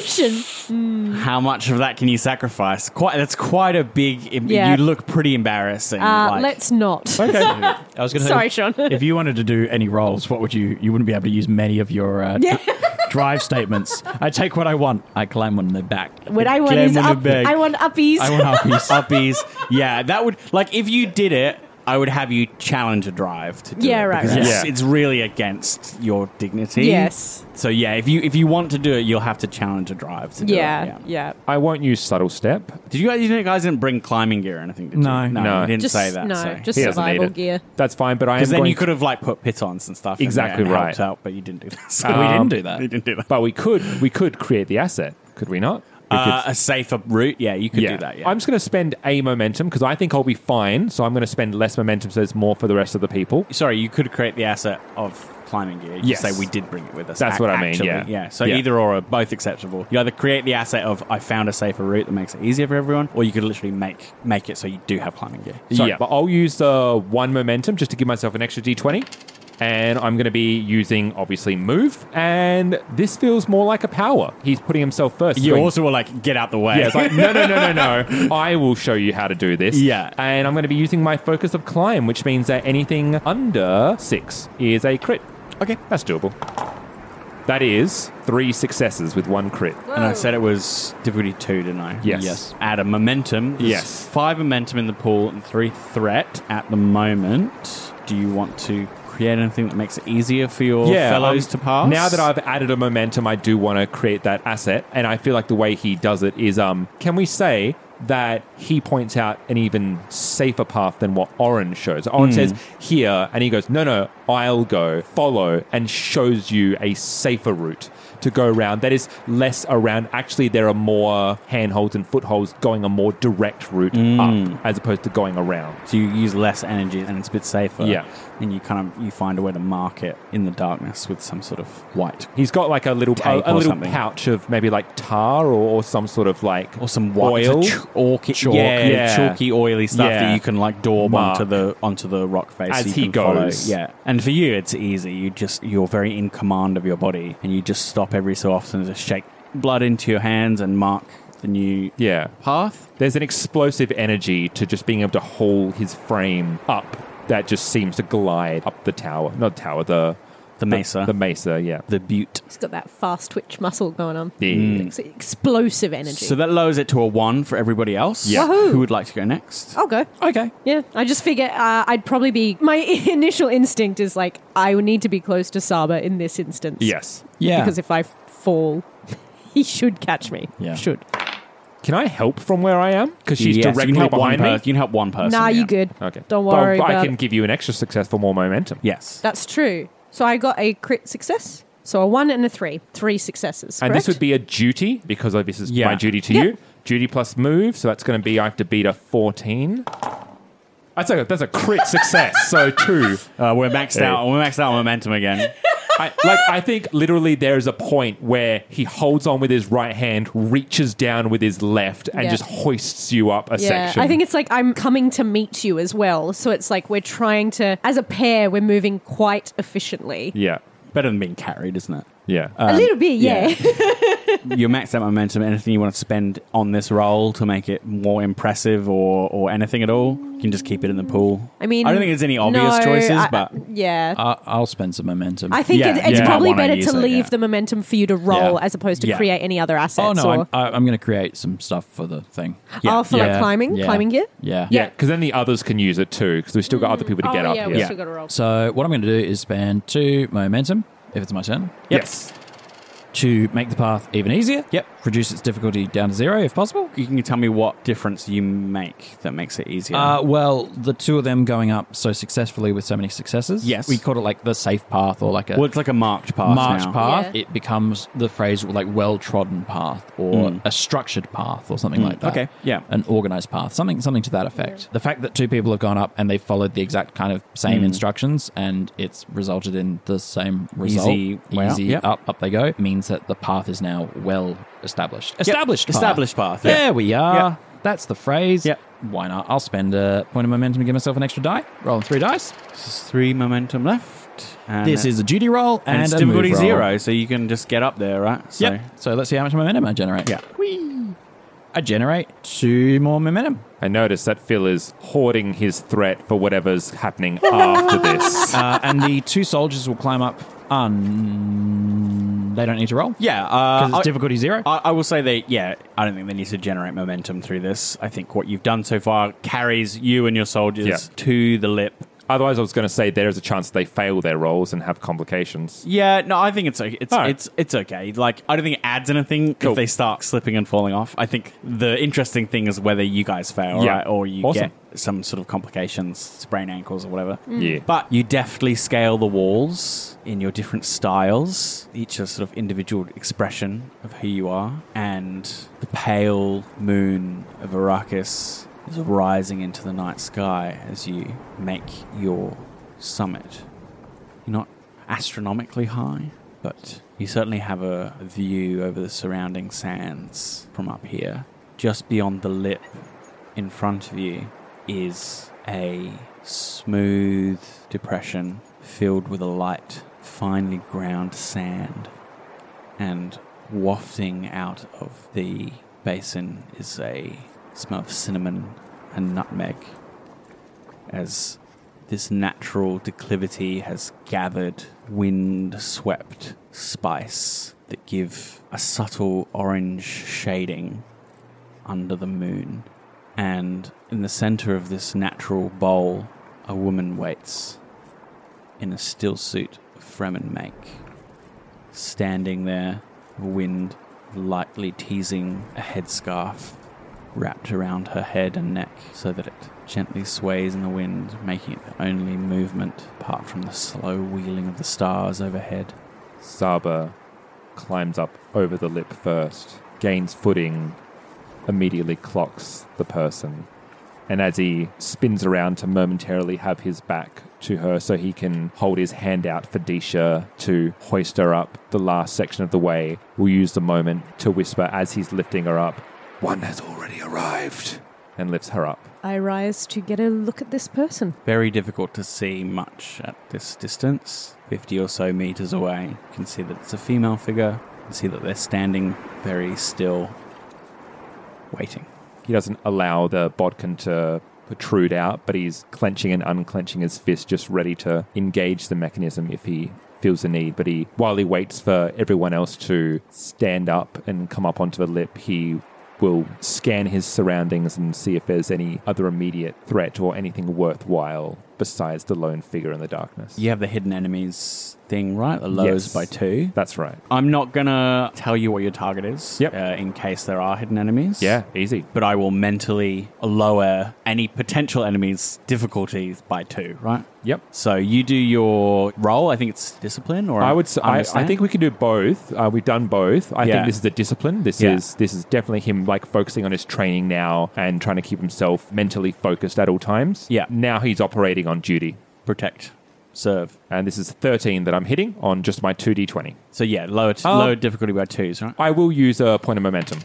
station? How much of that can you sacrifice? That's quite a big... Yeah. You look pretty embarrassing. Let's not. Okay. I was going to Sorry, Sean. If you wanted to do any rolls, what would you... You wouldn't be able to use many of your drive statements. I take what I want. I climb on the back. What I want is up. I want uppies. I want uppies. Uppies. Yeah, that would... Like, if you did it, I would have you challenge a drive to do it. Right. Because it's really against your dignity. Yes. So, yeah, if you want to do it, you'll have to challenge a drive to do it. Yeah. I won't use subtle step. Did you guys didn't bring climbing gear or anything, did you? No. You didn't Just, say that. No, so. just He doesn't need survival it. gear. That's fine, but I am Because then going you could have put pitons and stuff. Exactly and right. helped out, but you didn't do that. So we didn't do that. You didn't do that. But we could create the asset, could we not? We could- A safer route, yeah, you could do that. Yeah, I'm just going to spend a momentum because I think I'll be fine. So I'm going to spend less momentum so there's more for the rest of the people. sorry. You could create the asset of climbing gear. You Yes. say we did bring it with us. That's what I mean, actually. yeah. So Yeah. either or are both acceptable. You either create the asset of I found a safer route that makes it easier for everyone, or you could literally make it so you do have climbing gear. Sorry. Yeah, but I'll use the one momentum just to give myself an extra d20. And I'm going to be using, obviously, move. And this feels more like a power. He's putting himself first. You So also were like, get out the way. yeah, it's like, no. I will show you how to do this. Yeah. And I'm going to be using my focus of climb, which means that anything under 6 is a crit. Okay. That's doable. That is 3 successes with 1 crit. And I said it was difficulty 2, didn't I? Yes. Add a momentum. There's Yes. 5 momentum in the pool and 3 threat at the moment. Do you want to create anything that makes it easier for your fellows to pass? Now that I've added a momentum, I do want to create that asset. And I feel like the way he does it is, can we say that he points out an even safer path than what Oren shows? Oren says here, and he goes, no, I'll go, follow, and shows you a safer route to go around that is less around. Actually, there are more handholds and footholds going a more direct route up as opposed to going around. So you use less energy and it's a bit safer. Yeah. And you find a way to mark it in the darkness with some sort of white. He's got like a little Tape or something. pouch of maybe like tar or some sort of like Or some white oil. chalky, oily stuff that you can like daub Mark. onto the rock face As so you he can follow. goes. Yeah. And for you it's easy. You're very in command of your body and you just stop every so often to shake blood into your hands and mark the new path. There's an explosive energy to just being able to haul his frame up that just seems to glide up the tower. Not tower, the mesa. The mesa, yeah. The butte. He's got that fast twitch muscle going on. Yeah. It's explosive energy. So that lowers it to a 1 for everybody else. Yeah. Wahoo. Who would like to go next? I'll go. Okay. Yeah, I just figure I'd probably be... My initial instinct is like, I would need to be close to Saba in this instance. Yes. Yeah. Because if I fall, he should catch me. Yeah. Should. Can I help from where I am? Because she's Yes, you directly can help behind me. You can help one person. Nah, yeah. you good. Okay. Don't worry But I about can it. give you an extra success for more momentum. Yes. That's true. So I got a crit success. So a 1 and a 3. 3 successes, And correct? this would be a duty, because this is Yeah. my duty to Yep. you. Duty plus move, so that's going to be I have to beat a 14. That's a crit success, so 2. We're maxed out. We're maxed out on momentum again. I think literally there's a point where he holds on with his right hand, reaches down with his left, and Yeah. just hoists you up a section. I think it's like I'm coming to meet you as well. So it's like we're trying to, as a pair, we're moving quite efficiently. Yeah. Better than being carried, isn't it? Yeah. A little bit, yeah. You're maxed out momentum. Anything you want to spend on this roll to make it more impressive or anything at all, you can just keep it in the pool. I mean, I don't think there's any obvious no, choices, but yeah. I'll spend some momentum. I think Yeah, it's yeah. probably Wanna better use to it, leave yeah. the momentum for you to roll Yeah. as opposed to Yeah. create any other assets. Oh, no, or, I'm going to create some stuff for the thing. Oh, for like Yeah. climbing Yeah. gear? Yeah. Yeah, because then the others can use it too, because we've still got other people to get up yeah, here. we still got to roll. So what I'm going to do is spend 2 momentum, if it's my turn, Yes. to make the path even easier. Yep. Reduce its difficulty down to 0 if possible. you can tell me what difference you make that makes it easier. Well, the 2 of them going up so successfully with so many successes. Yes. We called it like the safe path or like a Well, it's like a marked path marked now. path. Yeah. It becomes the phrase like well-trodden path or a structured path or something like that. Okay, yeah. An organized path, something to that effect. The fact that 2 people have gone up and they've followed the exact kind of same instructions and it's resulted in the same result, Easy way up, yep. up they go, means that the path is now well established. Established path. Established path. Yeah. There we are. Yep. That's the phrase. Yep. Why not? I'll spend a point of momentum to give myself an extra die. Rolling 3 dice. This is 3 momentum left. And This is a duty roll and it's a move difficulty roll. 0, so you can just get up there, right? So, Yep. So let's see how much momentum I generate. Yeah. Whee! I generate 2 more momentum. I notice that Phil is hoarding his threat for whatever's happening after this. And the 2 soldiers will climb up. They don't need to roll? Yeah. Because it's difficulty 0? I will say I don't think they need to generate momentum through this. I think what you've done so far carries you and your soldiers to the lip. Otherwise, I was going to say there is a chance they fail their rolls and have complications. Yeah, no, I think it's right. it's okay. Like, I don't think it adds anything if they start slipping and falling off. I think the interesting thing is whether you guys fail, right? Or you get some sort of complications, sprain ankles or whatever. Yeah. But you definitely scale the walls in your different styles, each a sort of individual expression of who you are, and the pale moon of Arrakis is rising into the night sky as you make your summit. You're not astronomically high, but you certainly have a view over the surrounding sands from up here. Just beyond the lip in front of you is a smooth depression filled with a light, finely ground sand, and wafting out of the basin is a smell of cinnamon and nutmeg, as this natural declivity has gathered wind-swept spice that give a subtle orange shading under the moon. And in the center of this natural bowl, a woman waits in a still suit of Fremen make, standing there, wind lightly teasing a headscarf wrapped around her head and neck so that it gently sways in the wind, making it the only movement apart from the slow wheeling of the stars overhead. Saba climbs up over the lip first, gains footing, immediately clocks the person. And as he spins around to momentarily have his back to her so he can hold his hand out for Disha to hoist her up the last section of the way, we'll use the moment to whisper as he's lifting her up, "One has already arrived," and lifts her up. I rise to get a look at this person. Very difficult to see much at this distance. 50 or so meters away, you can see that it's a female figure. You can see that they're standing very still, waiting. He doesn't allow the bodkin to protrude out, but he's clenching and unclenching his fist, just ready to engage the mechanism if he feels the need. But while he waits for everyone else to stand up and come up onto the lip, he will scan his surroundings and see if there's any other immediate threat or anything worthwhile besides the lone figure in the darkness. You have the hidden enemies thing, right? The lowers by 2. That's right. I'm not going to tell you what your target is Yep. in case there are hidden enemies. Yeah, easy. But I will mentally lower any potential enemies' difficulties by 2, right? Yep. So you do your roll. I think it's discipline, or I think we can do both. We've done both. I think this is a discipline. This is definitely him like focusing on his training now and trying to keep himself mentally focused at all times. Yeah. Now he's operating on duty. Protect. Serve. And this is 13 that I'm hitting on just my 2d20. So yeah, lower difficulty by 2s, right? I will use a point of momentum.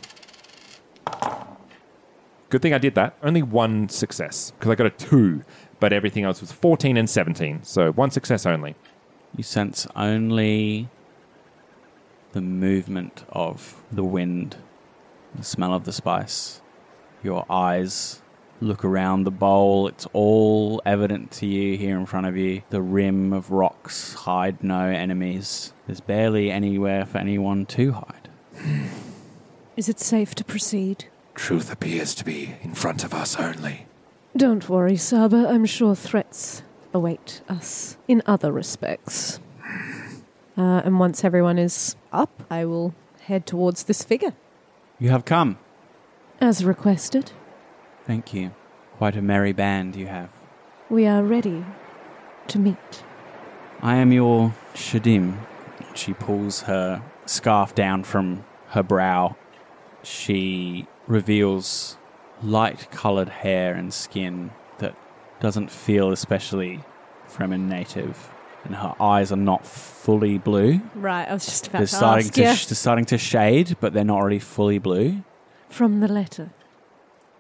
Good thing I did that. Only one success, because I got a 2, but everything else was 14 and 17. So one success only. You sense only the movement of the wind, the smell of the spice. Your eyes look around the bowl. It's all evident to you here in front of you. The rim of rocks hide no enemies. There's barely anywhere for anyone to hide. Is it safe to proceed? Truth appears to be in front of us only. Don't worry, Saba. I'm sure threats await us in other respects. And once everyone is up, I will head towards this figure. You have come. As requested. Thank you. Quite a merry band you have. We are ready to meet. I am your Shadim. She pulls her scarf down from her brow. She reveals light-coloured hair and skin that doesn't feel especially Fremen native. And her eyes are not fully blue. Right, I was just about They're to starting ask you. They're starting to shade, but they're not already fully blue. From the letter.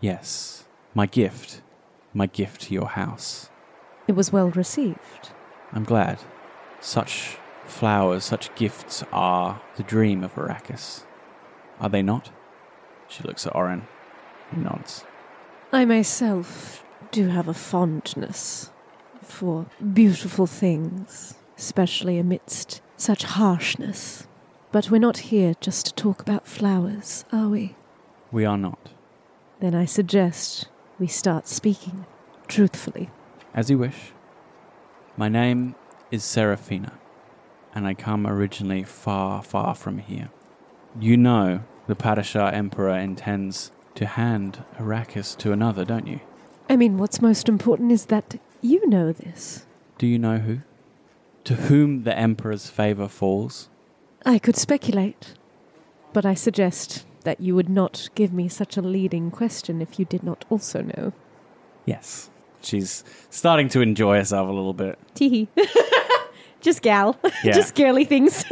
Yes, my gift to your house. It was well received. I'm glad. Such flowers, such gifts are the dream of Arrakis. Are they not? She looks at Oren. He nods. I myself do have a fondness for beautiful things, especially amidst such harshness. But we're not here just to talk about flowers, are we? We are not. Then I suggest we start speaking truthfully. As you wish. My name is Seraphina, and I come originally far, far from here. You know the Padishah Emperor intends to hand Arrakis to another, don't you? I mean, what's most important is that you know this. Do you know who? To whom the Emperor's favour falls? I could speculate, but I suggest that you would not give me such a leading question if you did not also know. Yes. She's starting to enjoy herself a little bit. Teehee. Just gal. Yeah. Just girly things.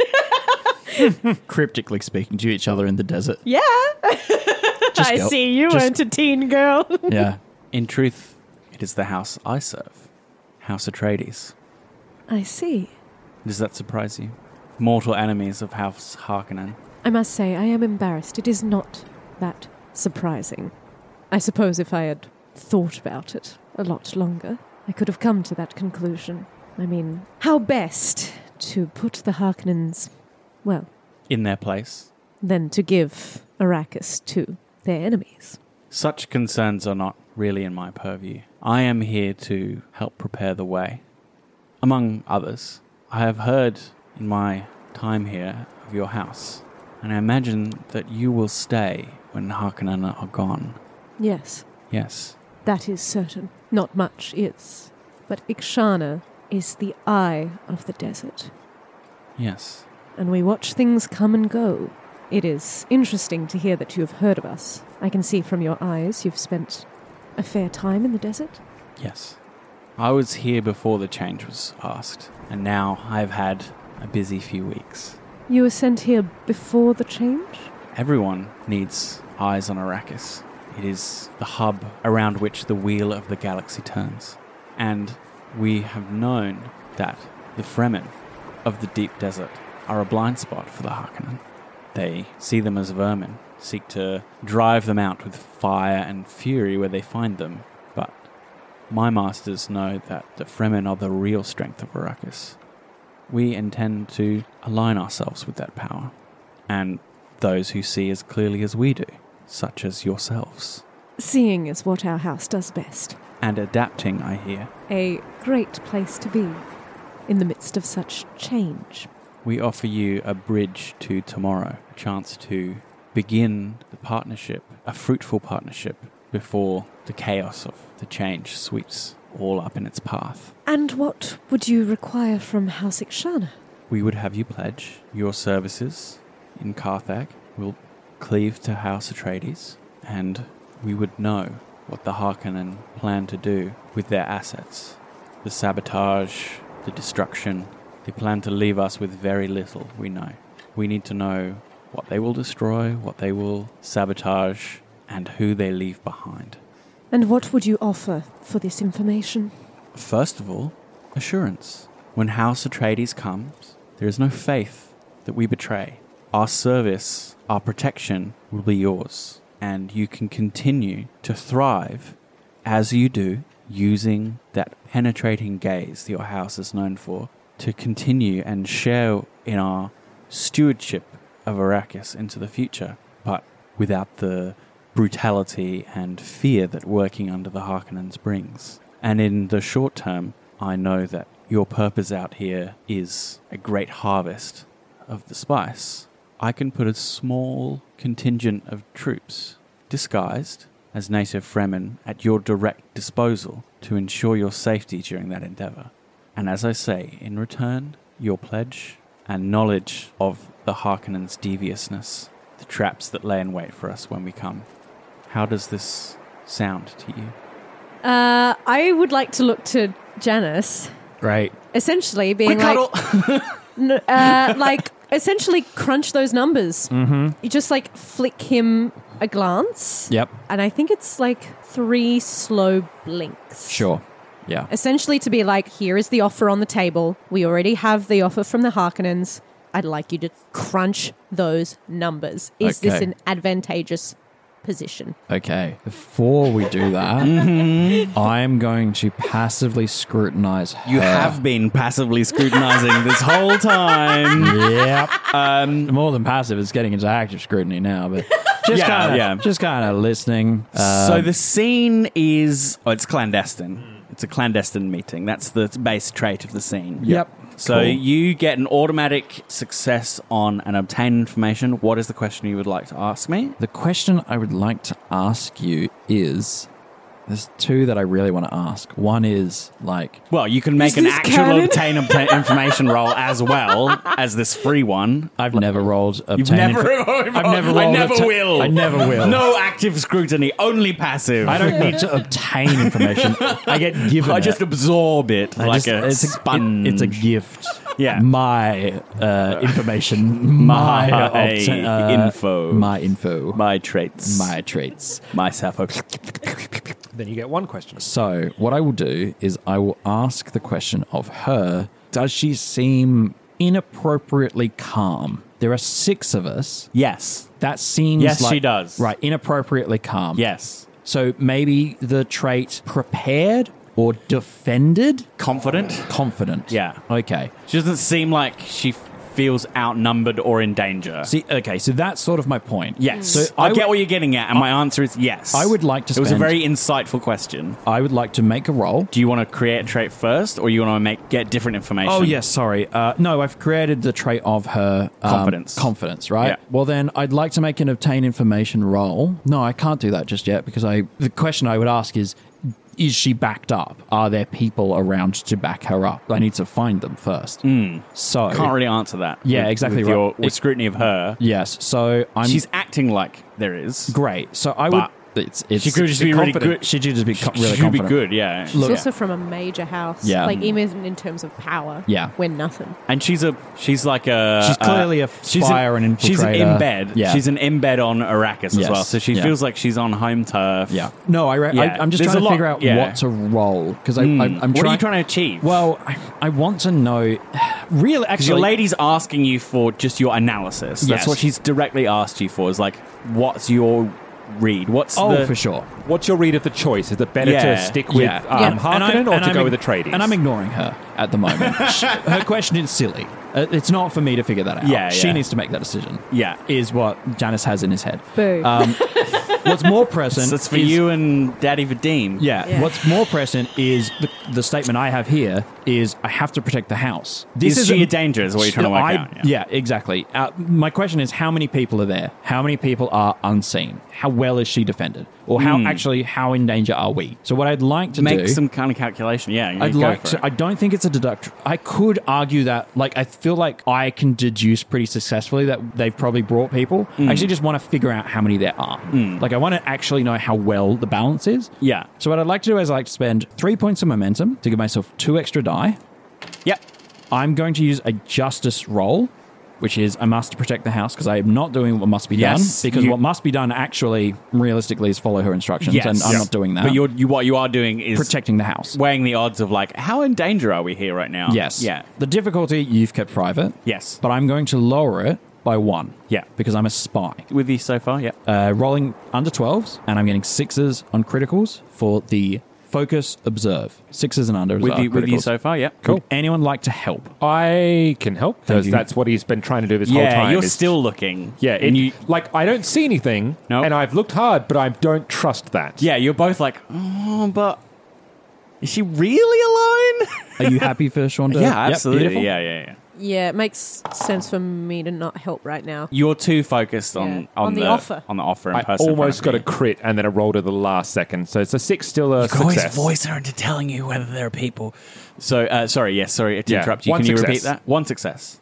Cryptically speaking to each other in the desert. Yeah. I see you weren't a teen girl. Yeah. In truth, it is the house I serve. House Atreides. I see. Does that surprise you? Mortal enemies of House Harkonnen. I must say, I am embarrassed. It is not that surprising. I suppose if I had thought about it a lot longer, I could have come to that conclusion. I mean, how best to put the Harkonnens, well, in their place. than to give Arrakis to their enemies. Such concerns are not really in my purview. I am here to help prepare the way. Among others, I have heard in my time here of your house, and I imagine that you will stay when Harkonnen are gone. Yes. Yes. That is certain. Not much is. But Ikshana is the eye of the desert. Yes. And we watch things come and go. It is interesting to hear that you have heard of us. I can see from your eyes you've spent a fair time in the desert. Yes. I was here before the change was asked, and now I've had a busy few weeks. You were sent here before the change? Everyone needs eyes on Arrakis. It is the hub around which the wheel of the galaxy turns. And we have known that the Fremen of the deep desert are a blind spot for the Harkonnen. They see them as vermin, seek to drive them out with fire and fury where they find them. But my masters know that the Fremen are the real strength of Arrakis. We intend to align ourselves with that power, and those who see as clearly as we do, such as yourselves. Seeing is what our house does best. And adapting, I hear. A great place to be, in the midst of such change. We offer you a bridge to tomorrow, a chance to begin the partnership, a fruitful partnership, before the chaos of the change sweeps all up in its path. And what would you require from House Ikshana? We would have you pledge your services in Carthag. We'll cleave to House Atreides, and we would know what the Harkonnen plan to do with their assets. The sabotage, the destruction. They plan to leave us with very little, we know. We need to know what they will destroy, what they will sabotage, and who they leave behind. And what would you offer for this information? First of all, assurance. When House Atreides comes, there is no faith that we betray. Our service, our protection will be yours, and you can continue to thrive as you do, using that penetrating gaze that your house is known for, to continue and share in our stewardship of Arrakis into the future, but without the brutality and fear that working under the Harkonnens brings. And in the short term, I know that your purpose out here is a great harvest of the spice. I can put a small contingent of troops, disguised as native Fremen, at your direct disposal to ensure your safety during that endeavour. And as I say, in return, your pledge and knowledge of the Harkonnens' deviousness, the traps that lay in wait for us when we come. How does this sound to you? I would like to look to Janice. Great. Essentially being like essentially crunch those numbers. Mm-hmm. You just like flick him a glance. Yep. And I think it's like 3 slow blinks. Sure. Yeah. Essentially to be like, here is the offer on the table. We already have the offer from the Harkonnens. I'd like you to crunch those numbers. Is this Okay. an advantageous position? Okay. Before we do that, I'm going to passively scrutinize her. You have been passively scrutinizing this whole time. Yep. More than passive, it's getting into active scrutiny now, but just kind of listening. So the scene is it's clandestine. It's a clandestine meeting. That's the base trait of the scene. Yep. So Cool. you get an automatic success on an obtain information. What is the question you would like to ask me? The question I would like to ask you is... There's 2 that I really want to ask. One is like... Well, you can make an actual obtain information roll as well as this free one. I've never rolled obtain... You've never I've never rolled... will. I never will. No active scrutiny, only passive. I don't need to obtain information. I get given I just absorb it like a sponge. It's a gift. Yeah. My information. My info. My info. My traits. My traits. My Sappho. Then you get 1 question. So what I will do is I will ask the question of her. Does she seem inappropriately calm? There are 6 of us. Yes. That seems Yes, like... she does. Right, inappropriately calm. Yes. So maybe the trait prepared or defended? Confident. Confident. Yeah. Okay. She doesn't seem like she feels outnumbered or in danger. See, okay, so that's sort of my point. Yes. So I get what you're getting at, and my answer is yes. I would like to It was a spend- very insightful question. I would like to make a roll. Do you want to create a trait first, or you want to get different information? Oh, yes, sorry. No, I've created the trait of her... Confidence. Confidence, right? Yeah. Well, then I'd like to make an obtain information roll. No, I can't do that just yet, because the question I would ask is she backed up? Are there people around to back her up? I need to find them first. So Can't really answer that. Yeah, with- exactly with right. with scrutiny of her. Yes, so She's acting like there is. great. So I would... But It's she could just be really confident. good. She could just be really She could be confident. good, yeah. She's Look- also from a major house. Yeah. Like, even in terms of power. Yeah. We're nothing. And she's like a... She's clearly a spire and infiltrator. She's an embed. Yeah. She's an embed on Arrakis as Yes. well. So she Yeah. feels like she's on home turf. Yeah. No, Yeah. I'm just There's trying a to figure lot- out what to roll because I'm What are you trying to achieve? Well, I want to know. Really, Because actually, your lady's asking you for just your analysis. That's Yes. what she's directly asked you for. Is like, what's your read? What's for sure. What's your read of the choice? Is it better Yeah. to stick with Harkonnen or to go with the tradies? And I'm ignoring her at the moment. Her question is silly. It's not for me to figure that out. Yeah, She yeah. needs to make that decision. Yeah. Is what Janice has in his head. Boo. What's more present So it's for is- you and Daddy Vadim. Yeah. What's more present is the statement I have here is I have to protect the house. This Is she a danger is what you're trying to work out. Yeah, exactly. My question is how many people are there? How many people are unseen? How well is she defended? Or how in danger are we? So what I'd like to Make do... some kind of calculation. Yeah, I'd go like for to. it. I don't think it's a deduct. I could argue that, like, I feel like I can deduce pretty successfully that they've probably brought people. I actually just want to figure out how many there are. Like, I want to actually know how well the balance is. Yeah. So what I'd like to do is I'd like to spend 3 points of momentum to give myself 2 extra die. Yep. I'm going to use a justice roll, which is I must protect the house because I am not doing what must be Yes, done. Because you- what must be done actually, realistically, is follow her instructions, Yes. and I'm not doing that. But what you are doing is protecting the house. weighing the odds of like how in danger are we here right now? Yes. Yeah. The difficulty you've kept private. Yes. But I'm going to lower it by 1. Yeah. Because I'm a spy. With you so far, yeah. Rolling under 12s, and I'm getting 6s on criticals for the focus observe. 6s and unders With are you criticals. so far, yeah. Would anyone like to help? I can help because you. that's what he's been trying to do this whole Yeah, time. you're is- still looking. Yeah, and you. like I don't see anything, Nope. and I've looked hard, but I don't trust that. Yeah, you're both like, oh, but is she really alone? Are you happy for Sean to... Yeah, Yep, absolutely. beautiful. Yeah. Yeah, it makes sense for me to not help right now. You're too focused on, Yeah. On the offer. On the offer in I person. in front almost of got me. a crit and then a roll to the last second, so it's a 6 still a success. her into telling you whether there are people. So, sorry to Yeah, interrupt you. one Can you repeat success. that? One success.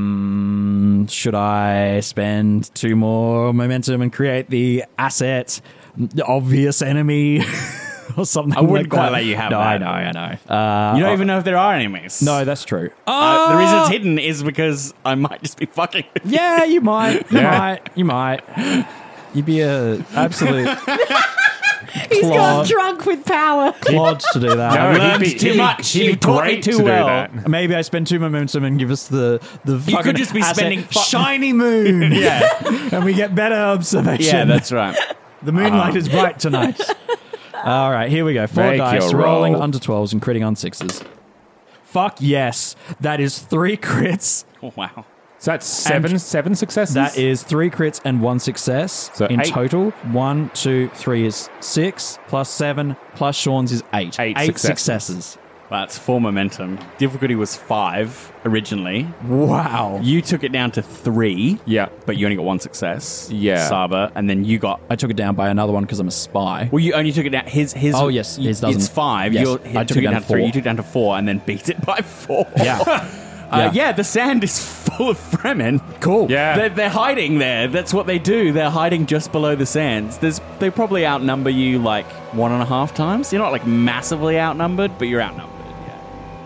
Should I spend 2 more momentum and create the asset, the obvious enemy, or something? I wouldn't like quite that? let you have no, that. I know. You don't even know if there are enemies. No, that's true. The reason it's hidden is because I might just be fucking with you. Yeah, you might. You Yeah. might. You'd be a absolute He's got clod. drunk with power. Clod to do that. No, I've he'd learned be- too he'd- much. he'd be You taught me great to too do well. that. Maybe I spend 2 momentum and give us the You fucking could just be asset, spending shiny moon. Yeah. And we get better observation. Yeah, that's right. The moonlight is bright tonight. All right, here we go. 4 Make dice, your rolling roll. under 12s and critting on 6s. Fuck yes. That is 3 crits. Oh, wow. So that's seven successes? That is 3 crits and 1 success. So in 8. total, 1, 2, 3 is 6, plus 7, plus Sean's is 8. 8 successes. That's 4 momentum. Difficulty was 5 originally. Wow. You took it down to 3. Yeah. But you only got 1 success. Yeah. Saba. And then you got... I took it down by another one because I'm a spy. Well, you only took it down... His Oh, yes. His doesn't. It's 5. Yes. I took it down to 3. 4. You took it down to 4 and then beat it by 4. Yeah. Yeah, the sand is full of Fremen. Cool. Yeah. They're hiding there. That's what they do. They're hiding just below the sands. They probably outnumber you like 1.5 times. You're not like massively outnumbered, but you're outnumbered. Yeah.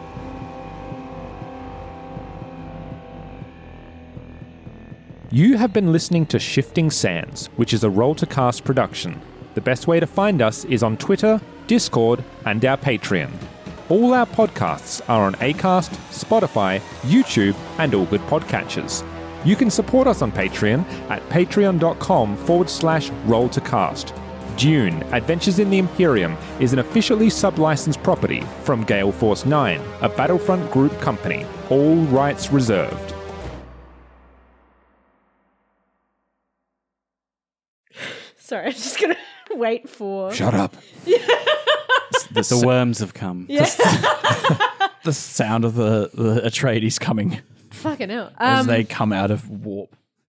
You have been listening to Shifting Sands, which is a Roll to Cast production. The best way to find us is on Twitter, Discord, and our Patreon. All our podcasts are on Acast, Spotify, YouTube, and all good podcatchers. You can support us on Patreon at patreon.com/roll-to-cast. Dune, Adventures in the Imperium is an officially sub-licensed property from Gale Force 9, a Battlefront Group company. All rights reserved. Sorry, I'm just going to wait for... Shut up. The worms have come. Yeah. The sound of the Atreides coming Fucking hell. as they come out of warp.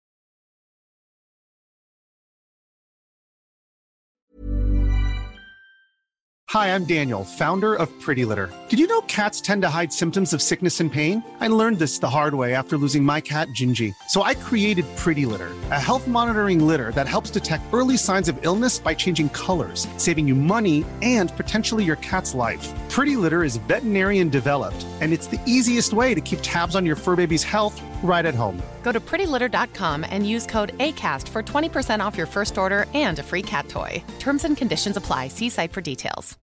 Hi, I'm Daniel, founder of Pretty Litter. Did you know cats tend to hide symptoms of sickness and pain? I learned this the hard way after losing my cat, Gingy. So I created Pretty Litter, a health monitoring litter that helps detect early signs of illness by changing colors, saving you money and potentially your cat's life. Pretty Litter is veterinarian developed, and it's the easiest way to keep tabs on your fur baby's health right at home. Go to prettylitter.com and use code ACAST for 20% off your first order and a free cat toy. Terms and conditions apply. See site for details.